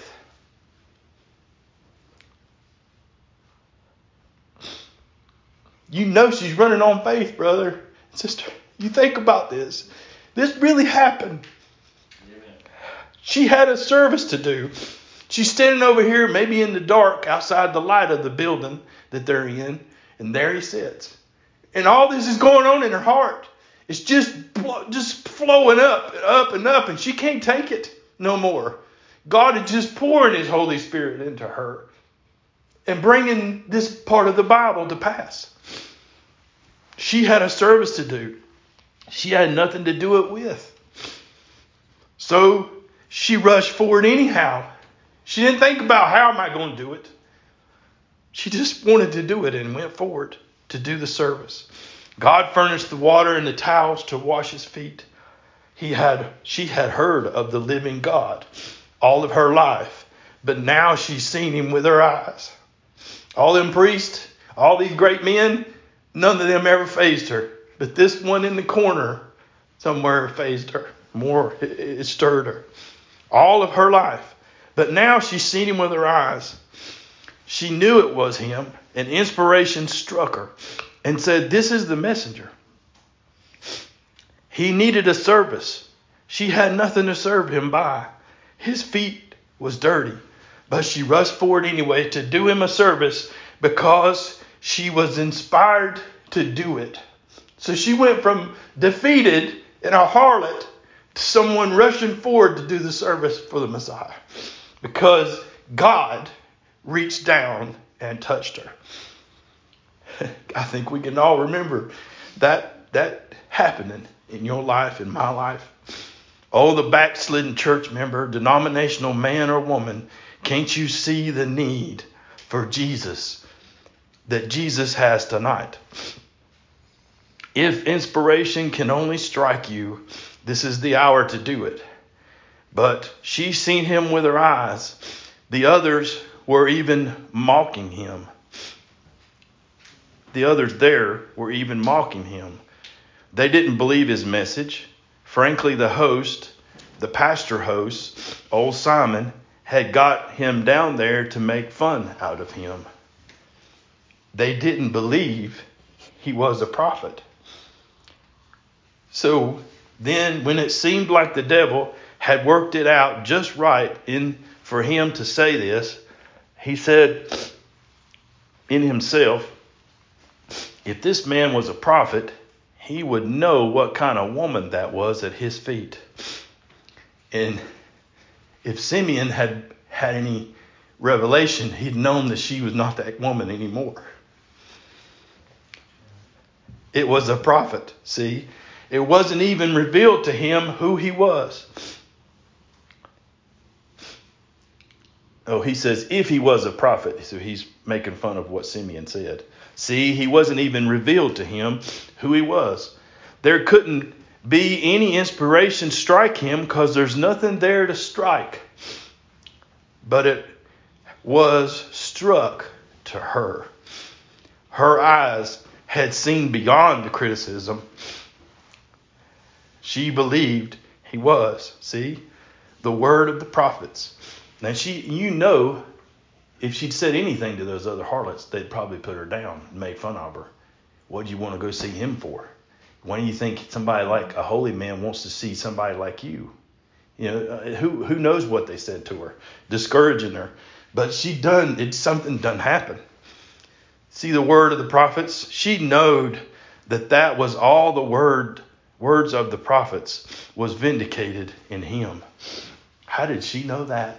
You know she's running on faith, brother and sister. You think about this. This really happened. She had a service to do. She's standing over here, maybe in the dark, outside the light of the building that they're in. And there he sits. And all this is going on in her heart. It's just flowing up and up and up. And she can't take it no more. God is just pouring his Holy Spirit into her. And bringing this part of the Bible to pass. She had a service to do. She had nothing to do it with. So she rushed forward anyhow. She didn't think about how am I going to do it. She just wanted to do it and went forward to do the service. God furnished the water and the towels to wash his feet. She had heard of the living God all of her life, but now she's seen him with her eyes. All them priests, all these great men, none of them ever fazed her. But this one in the corner somewhere fazed her. More, it stirred her. All of her life. But now she's seen him with her eyes. She knew it was him, and inspiration struck her and said, this is the messenger. He needed a service. She had nothing to serve him by. His feet was dirty, but she rushed forward anyway to do him a service because she was inspired to do it. So she went from defeated and a harlot to someone rushing forward to do the service for the Messiah. Because God reached down and touched her. I think we can all remember that happening in your life, in my life. Oh, the backslidden church member, denominational man or woman, can't you see the need for Jesus that Jesus has tonight? If inspiration can only strike you, this is the hour to do it. But she seen him with her eyes. The others were even mocking him. The others there were even mocking him. They didn't believe his message. Frankly, the pastor host, old Simon, had got him down there to make fun out of him. They didn't believe he was a prophet. So then when it seemed like the devil had worked it out just right for him to say this, he said in himself, if this man was a prophet, he would know what kind of woman that was at his feet. And if Simeon had any revelation, he'd known that she was not that woman anymore. It was a prophet, see? It wasn't even revealed to him who he was. Oh, he says, if he was a prophet. So he's making fun of what Simeon said. See, he wasn't even revealed to him who he was. There couldn't be any inspiration strike him because there's nothing there to strike. But it was struck to her. Her eyes had seen beyond the criticism. She believed he was. See, the word of the prophets. Now if she'd said anything to those other harlots, they'd probably put her down and made fun of her. What do you want to go see him for? Why do you think somebody like a holy man wants to see somebody like you? You know, who knows what they said to her, discouraging her. But something done happen. See the word of the prophets? She knowed that was all the words of the prophets was vindicated in him. How did she know that?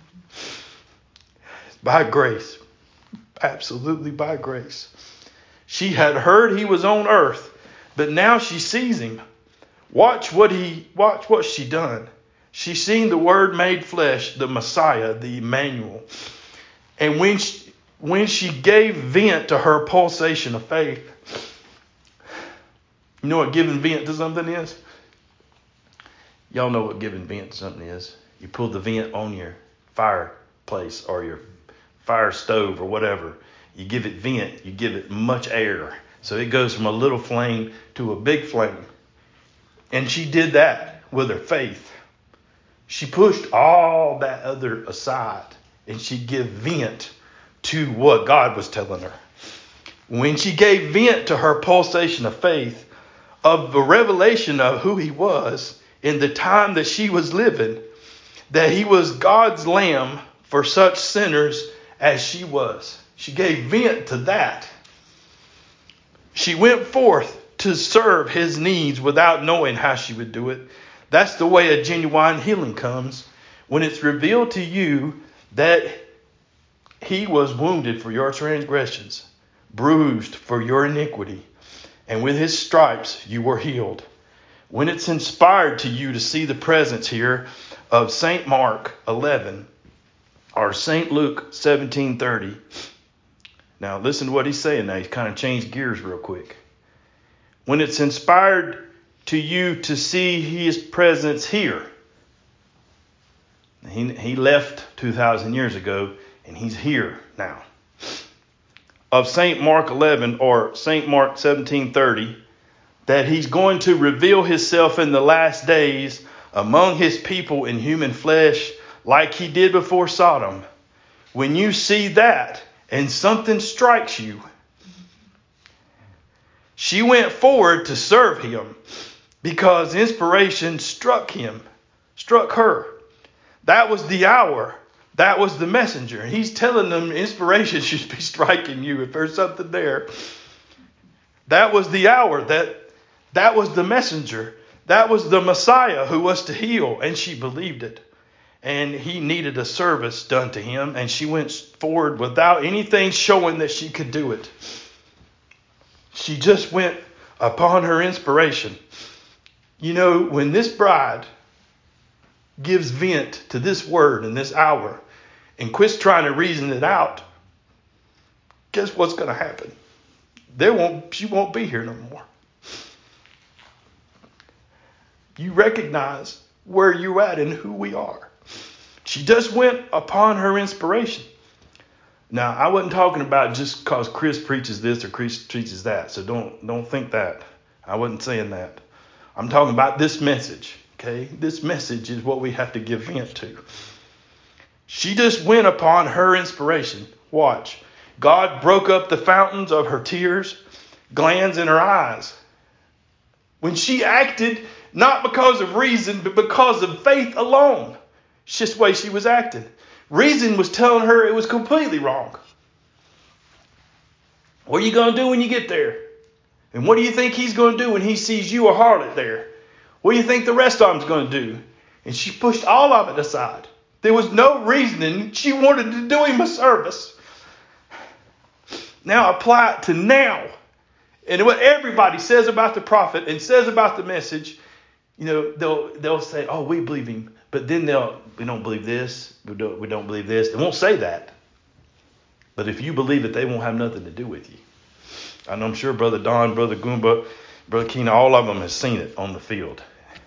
By grace. Absolutely by grace. She had heard he was on earth, but now she sees him. Watch what she done. She seen the Word made flesh, the Messiah, the Emmanuel. And when she gave vent to her pulsation of faith, you know what giving vent to something is? Y'all know what giving vent to something is. You pull the vent on your fireplace or your fire stove or whatever. You give it vent, you give it much air. So it goes from a little flame to a big flame. And she did that with her faith. She pushed all that other aside and she gave vent to what God was telling her. When she gave vent to her pulsation of faith, of the revelation of who he was in the time that she was living, that he was God's lamb for such sinners as she was. She gave vent to that. She went forth to serve his needs without knowing how she would do it. That's the way a genuine healing comes. When it's revealed to you that he was wounded for your transgressions, bruised for your iniquity, and with his stripes you were healed. When it's inspired to you to see the presence here of St. Mark 11 or St. Luke 17:30. Now listen to what he's saying now. He's kind of changed gears real quick. When it's inspired to you to see his presence here. He left 2,000 years ago and he's here now. Of St. Mark 11 or St. Mark 17:30, that he's going to reveal himself in the last days among his people in human flesh like he did before Sodom. When you see that and something strikes you, she went forward to serve him because inspiration struck her. That was the hour. That was the messenger. He's telling them inspiration should be striking you if there's something there. That was the hour. That was the messenger. That was the Messiah who was to heal. And she believed it. and he needed a service done to him, and she went forward without anything showing that she could do it. She just went upon her inspiration. You know, when this bride gives vent to this word in this hour and quits trying to reason it out, guess what's going to happen? She won't be here no more. You recognize where you're at and who we are. She just went upon her inspiration. Now, I wasn't talking about just because Chris preaches this or Chris preaches that. So don't think that. I wasn't saying that. I'm talking about this message. Okay, this message is what we have to give vent to. She just went upon her inspiration. Watch. God broke up the fountains of her tears, glands in her eyes. When she acted, not because of reason, but because of faith alone. It's just the way she was acting. Reason was telling her it was completely wrong. What are you going to do when you get there? And what do you think he's going to do when he sees you a harlot there? What do you think the rest of them's going to do? And she pushed all of it aside. There was no reasoning. She wanted to do him a service. Now apply it to now. And what everybody says about the prophet and says about the message, you know, they'll say, oh, we believe him. But then we don't believe this. We don't believe this. They won't say that. But if you believe it, they won't have nothing to do with you. And I'm sure Brother Don, Brother Goomba, Brother Keena, all of them have seen it on the field.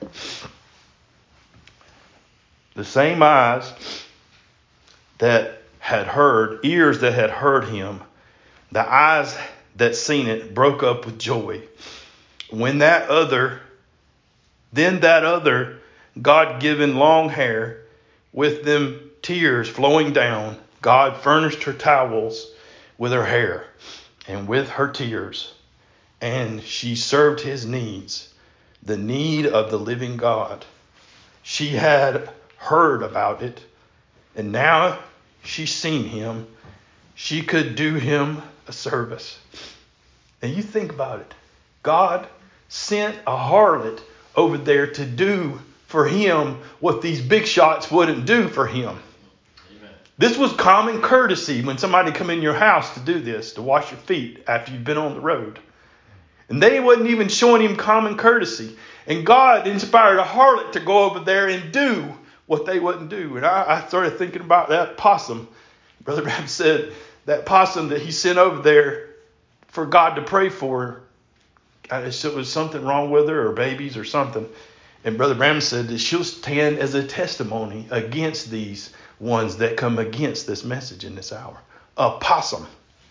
The same eyes that had heard, ears that had heard him, the eyes that seen it broke up with joy. When that other God-given long hair with them tears flowing down, God furnished her towels with her hair and with her tears, and she served his needs, the need of the living God. She had heard about it, and now she's seen him. She could do him a service. And you think about it. God sent a harlot over there to do for him what these big shots wouldn't do for him. Amen. This was common courtesy when somebody come in your house to do this, to wash your feet after you've been on the road. And they wasn't even showing him common courtesy. And God inspired a harlot to go over there and do what they wouldn't do. And I started thinking about that possum. Brother Bram said that possum that he sent over there for God to pray for, it was something wrong with her or babies or something. And Brother Bram said that she'll stand as a testimony against these ones that come against this message in this hour. A possum.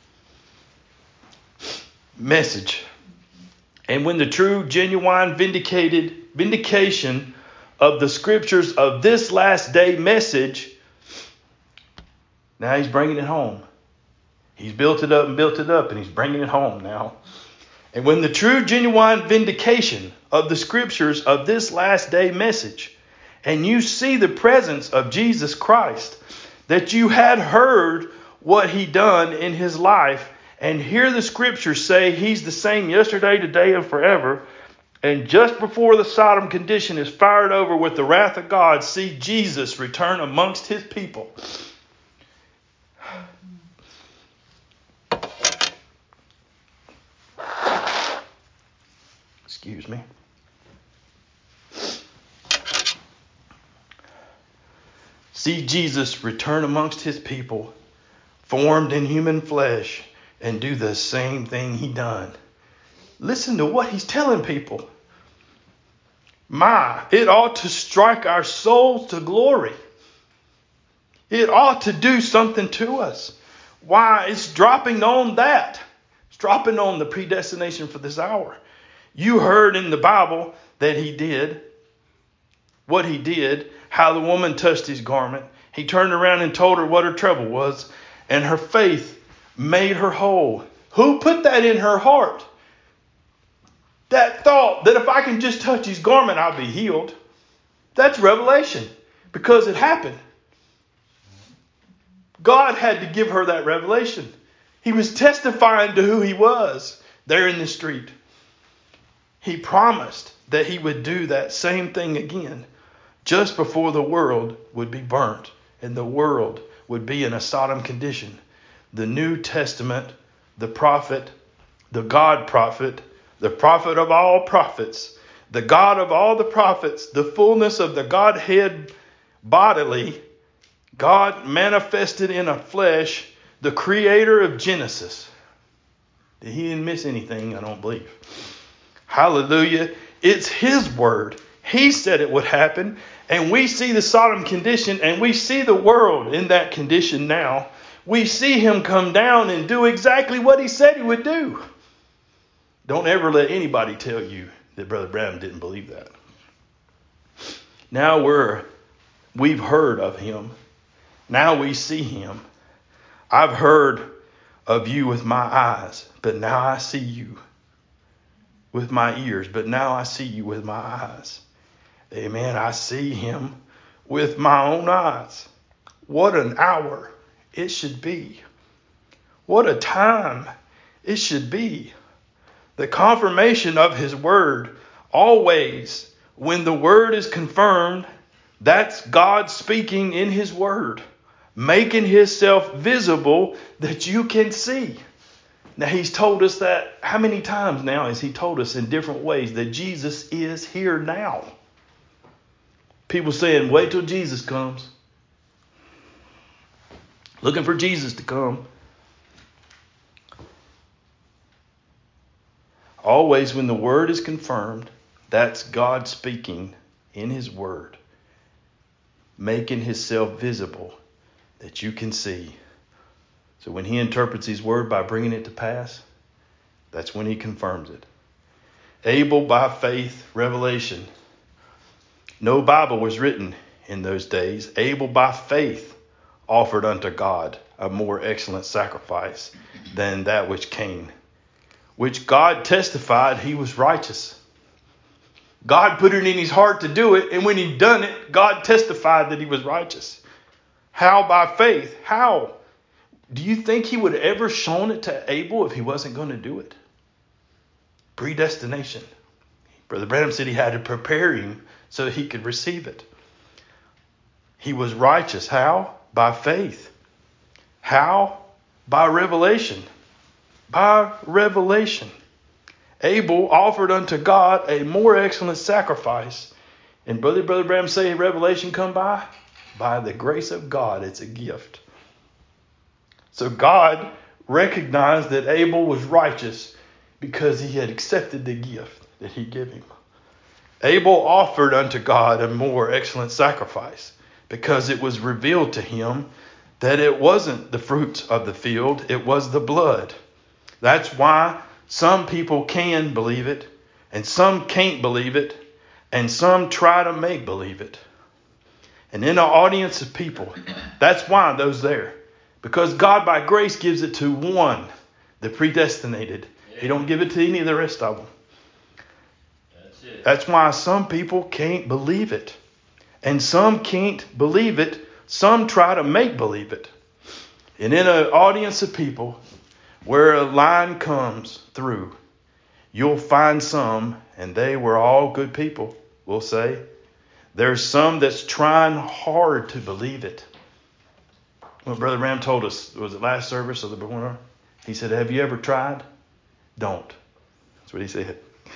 Message. And when the true, genuine vindication of the scriptures of this last day message, now he's bringing it home. He's built it up, and he's bringing it home now. And when the true, genuine vindication of the scriptures of this last day message, and you see the presence of Jesus Christ, that you had heard what he done in his life, and hear the scriptures say he's the same yesterday, today, and forever, and just before the Sodom condition is fired over with the wrath of God, see Jesus return amongst his people. Excuse me. See Jesus return amongst his people, formed in human flesh, and do the same thing he done. Listen to what he's telling people. It ought to strike our souls to glory. It ought to do something to us. Why? It's dropping on that. It's dropping on the predestination for this hour. You heard in the Bible that he did what he did, how the woman touched his garment. He turned around and told her what her trouble was, and her faith made her whole. Who put that in her heart? That thought that if I can just touch his garment, I'll be healed. That's revelation, because it happened. God had to give her that revelation. He was testifying to who he was there in the street. He promised that he would do that same thing again. just before the world would be burnt and the world would be in a Sodom condition, the New Testament, the prophet, the God prophet, the prophet of all prophets, the God of all the prophets, the fullness of the Godhead bodily, God manifested in a flesh, the creator of Genesis. He didn't miss anything, I don't believe. Hallelujah. It's his word. He said it would happen. And we see the Sodom condition, and we see the world in that condition now. We see him come down and do exactly what he said he would do. Don't ever let anybody tell you that Brother Branham didn't believe that. Now we've heard of him. Now we see him. I've heard of you with my eyes, but now I see you with my ears, but now I see you with my eyes. Amen. I see him with my own eyes. What an hour it should be. What a time it should be. The confirmation of his word, always when the word is confirmed, that's God speaking in his word, making himself visible that you can see. Now, he's told us that, how many times now has he told us in different ways that Jesus is here now? People saying, wait till Jesus comes. Looking for Jesus to come. Always when the word is confirmed, that's God speaking in his word, making himself visible that you can see. So when he interprets his word by bringing it to pass, that's when he confirms it. Abel by faith, revelation. No Bible was written in those days. Abel by faith offered unto God a more excellent sacrifice than that which Cain, which God testified he was righteous. God put it in his heart to do it, and when he done it, God testified that he was righteous. How? By faith. How? Do you think he would have ever shown it to Abel if he wasn't going to do it? Predestination. Brother Branham said he had to prepare him so he could receive it. He was righteous. How? By faith. How? By revelation. By revelation. Abel offered unto God a more excellent sacrifice. And Brother Branham say revelation come by? By the grace of God, it's a gift. So God recognized that Abel was righteous because he had accepted the gift that he gave him. Abel offered unto God a more excellent sacrifice because it was revealed to him that it wasn't the fruits of the field, it was the blood. That's why some people can believe it, and some can't believe it, and some try to make believe it. And in an audience of people, that's why those there. Because God by grace gives it to one, the predestinated. He don't give it to any of the rest of them. That's why some people can't believe it. And some can't believe it. Some try to make believe it. And in an audience of people, where a line comes through, you'll find some, and they were all good people, we'll say. There's some that's trying hard to believe it. Well, Brother Ram told us, was it last service or the before? He said, have you ever tried? Don't. That's what he said.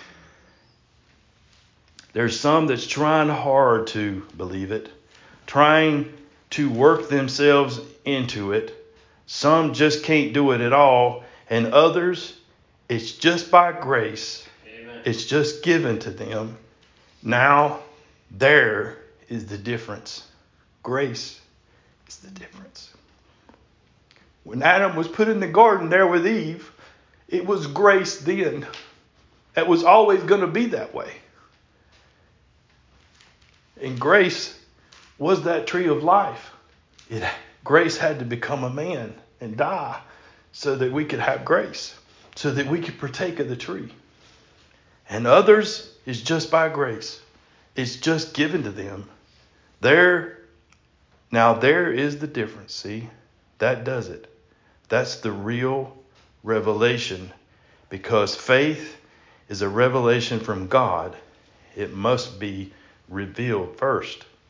There's some that's trying hard to believe it, trying to work themselves into it. Some just can't do it at all. And others, it's just by grace. Amen. It's just given to them. Now, there is the difference. Grace is the difference. When Adam was put in the garden there with Eve, it was grace then. It was always going to be that way. And grace was that tree of life. Grace had to become a man and die so that we could have grace, so that we could partake of the tree. And others is just by grace. It's just given to them. There is the difference. See, that does it. That's the real revelation, because faith is a revelation from God. It must be revealed first.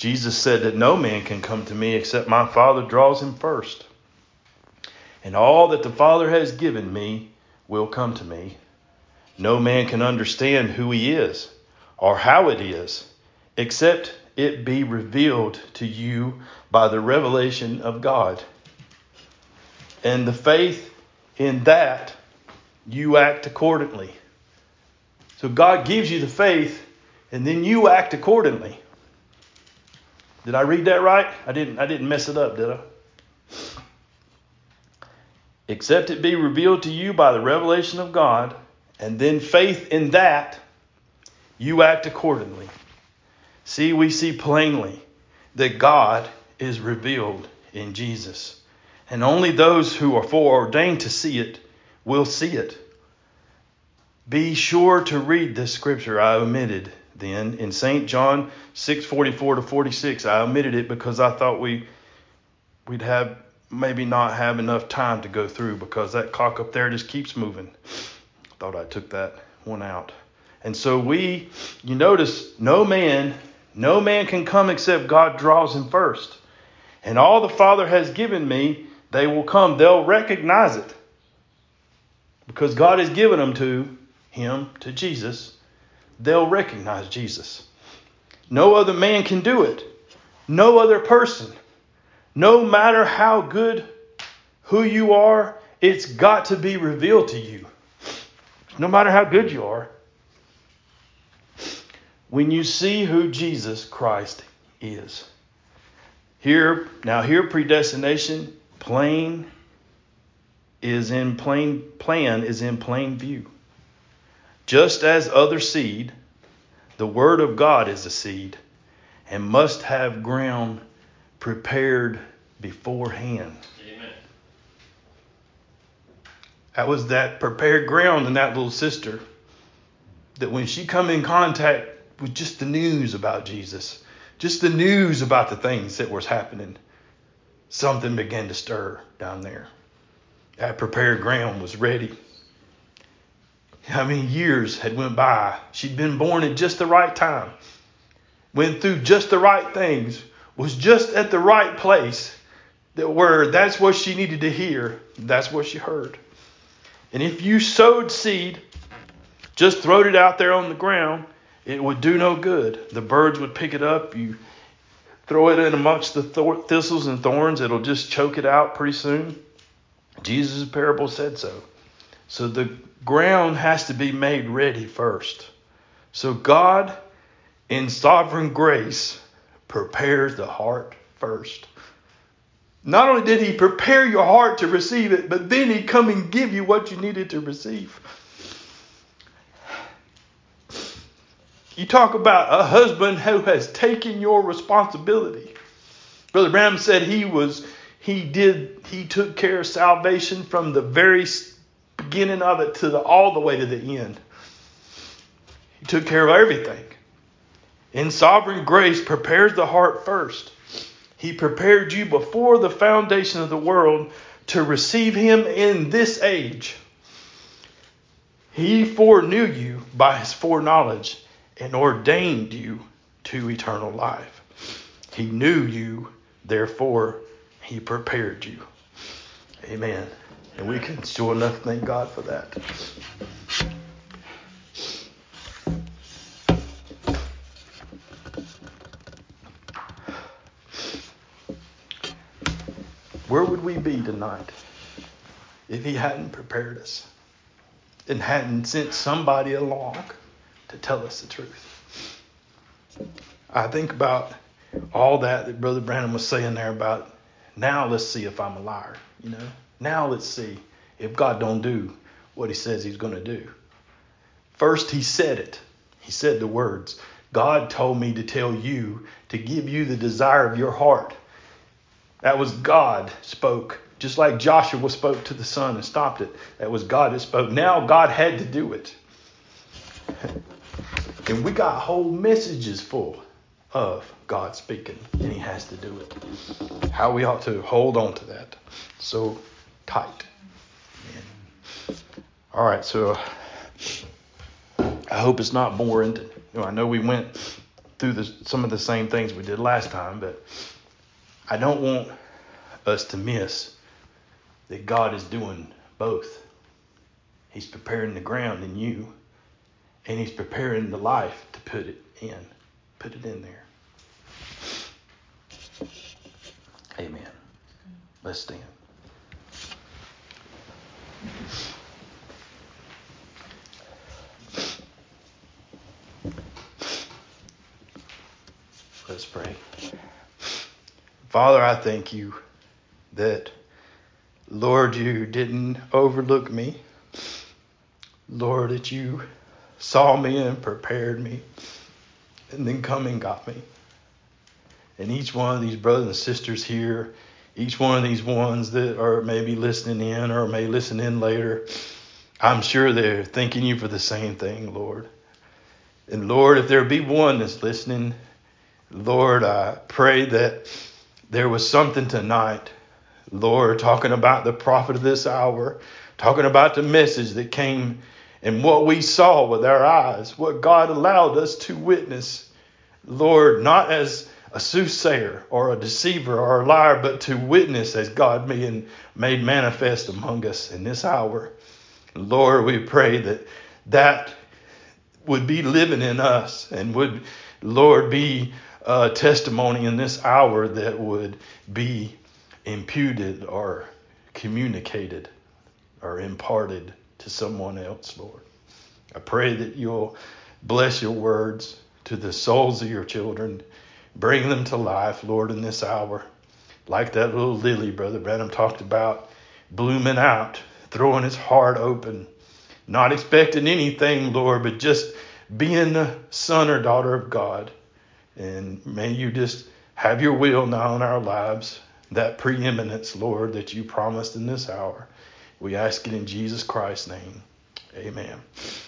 Jesus said that no man can come to me except my Father draws him first. And all that the Father has given me will come to me. No man can understand who he is or how it is, except it be revealed to you by the revelation of God. And the faith in that, you act accordingly. So God gives you the faith, and then you act accordingly. Did I read that right? I didn't mess it up, did I? Except it be revealed to you by the revelation of God, and then faith in that, you act accordingly. See, we see plainly that God is revealed in Jesus. And only those who are foreordained to see it will see it. Be sure to read this scripture I omitted then in St. John 6:44-46. I omitted it because I thought we'd have maybe not have enough time to go through, because that clock up there just keeps moving. Thought I took that one out. And so you notice no man can come except God draws him first. And all the Father has given me, they will come. They'll recognize it. Because God has given them to him, to Jesus. They'll recognize Jesus. No other man can do it. No other person. No matter how good who you are, it's got to be revealed to you. No matter how good you are. When you see who Jesus Christ is. Here predestination plan is in plain view. Just as other seed, the word of God is a seed and must have ground prepared beforehand. Amen. That was that prepared ground in that little sister, that when she come in contact with just the news about Jesus, just the news about the things that was happening, something began to stir down there. That prepared ground was ready. How many years had went by? She'd been born at just the right time, went through just the right things, was just at the right place, that's what she needed to hear. That's what she heard. And if you sowed seed, just throwed it out there on the ground, it would do no good. The birds would pick it up. You throw it in amongst the thistles and thorns, it'll just choke it out pretty soon. Jesus' parable said so. So the ground has to be made ready first. So God, in sovereign grace, prepares the heart first. Not only did he prepare your heart to receive it, but then he'd come and give you what you needed to receive. You talk about a husband who has taken your responsibility. Brother Branham said he took care of salvation from the very beginning of it to all the way to the end. He took care of everything. In sovereign grace, prepares the heart first. He prepared you before the foundation of the world to receive him in this age. He foreknew you by his foreknowledge and ordained you to eternal life. He knew you, therefore he prepared you. Amen. And we can sure enough thank God for that. Where would we be tonight if he hadn't prepared us and hadn't sent somebody along to tell us the truth? I think about all that Brother Branham was saying there about, now let's see if I'm a liar, Now let's see if God don't do what he says he's going to do. First, he said it. He said the words, God told me to tell you, to give you the desire of your heart. That was God spoke. Just like Joshua spoke to the sun and stopped it. That was God that spoke. Now God had to do it. And we got whole messages full of God speaking. And he has to do it. How we ought to hold on to that. So tight. Man. All right, so I hope it's not boring. I know we went through some of the same things we did last time, but I don't want us to miss that God is doing both. He's preparing the ground in you, and he's preparing the life to put it in there. Amen. Let's stand. Let's pray. Father, I thank you that, Lord, you didn't overlook me. Lord, that you saw me and prepared me and then come and got me. And each one of these brothers and sisters here, each one of these ones that are maybe listening in or may listen in later, I'm sure they're thanking you for the same thing, Lord. And Lord, if there be one that's listening, Lord, I pray that there was something tonight, Lord, talking about the prophet of this hour, talking about the message that came and what we saw with our eyes, what God allowed us to witness, Lord, not as a soothsayer or a deceiver or a liar, but to witness as God being made manifest among us in this hour. Lord, we pray that would be living in us and would, Lord, be a testimony in this hour that would be imputed or communicated or imparted to someone else, Lord. I pray that you'll bless your words to the souls of your children. Bring them to life, Lord, in this hour. Like that little lily Brother Branham talked about, blooming out, throwing his heart open, not expecting anything, Lord, but just being a son or daughter of God. And may you just have your will now in our lives, that preeminence, Lord, that you promised in this hour. We ask it in Jesus Christ's name. Amen.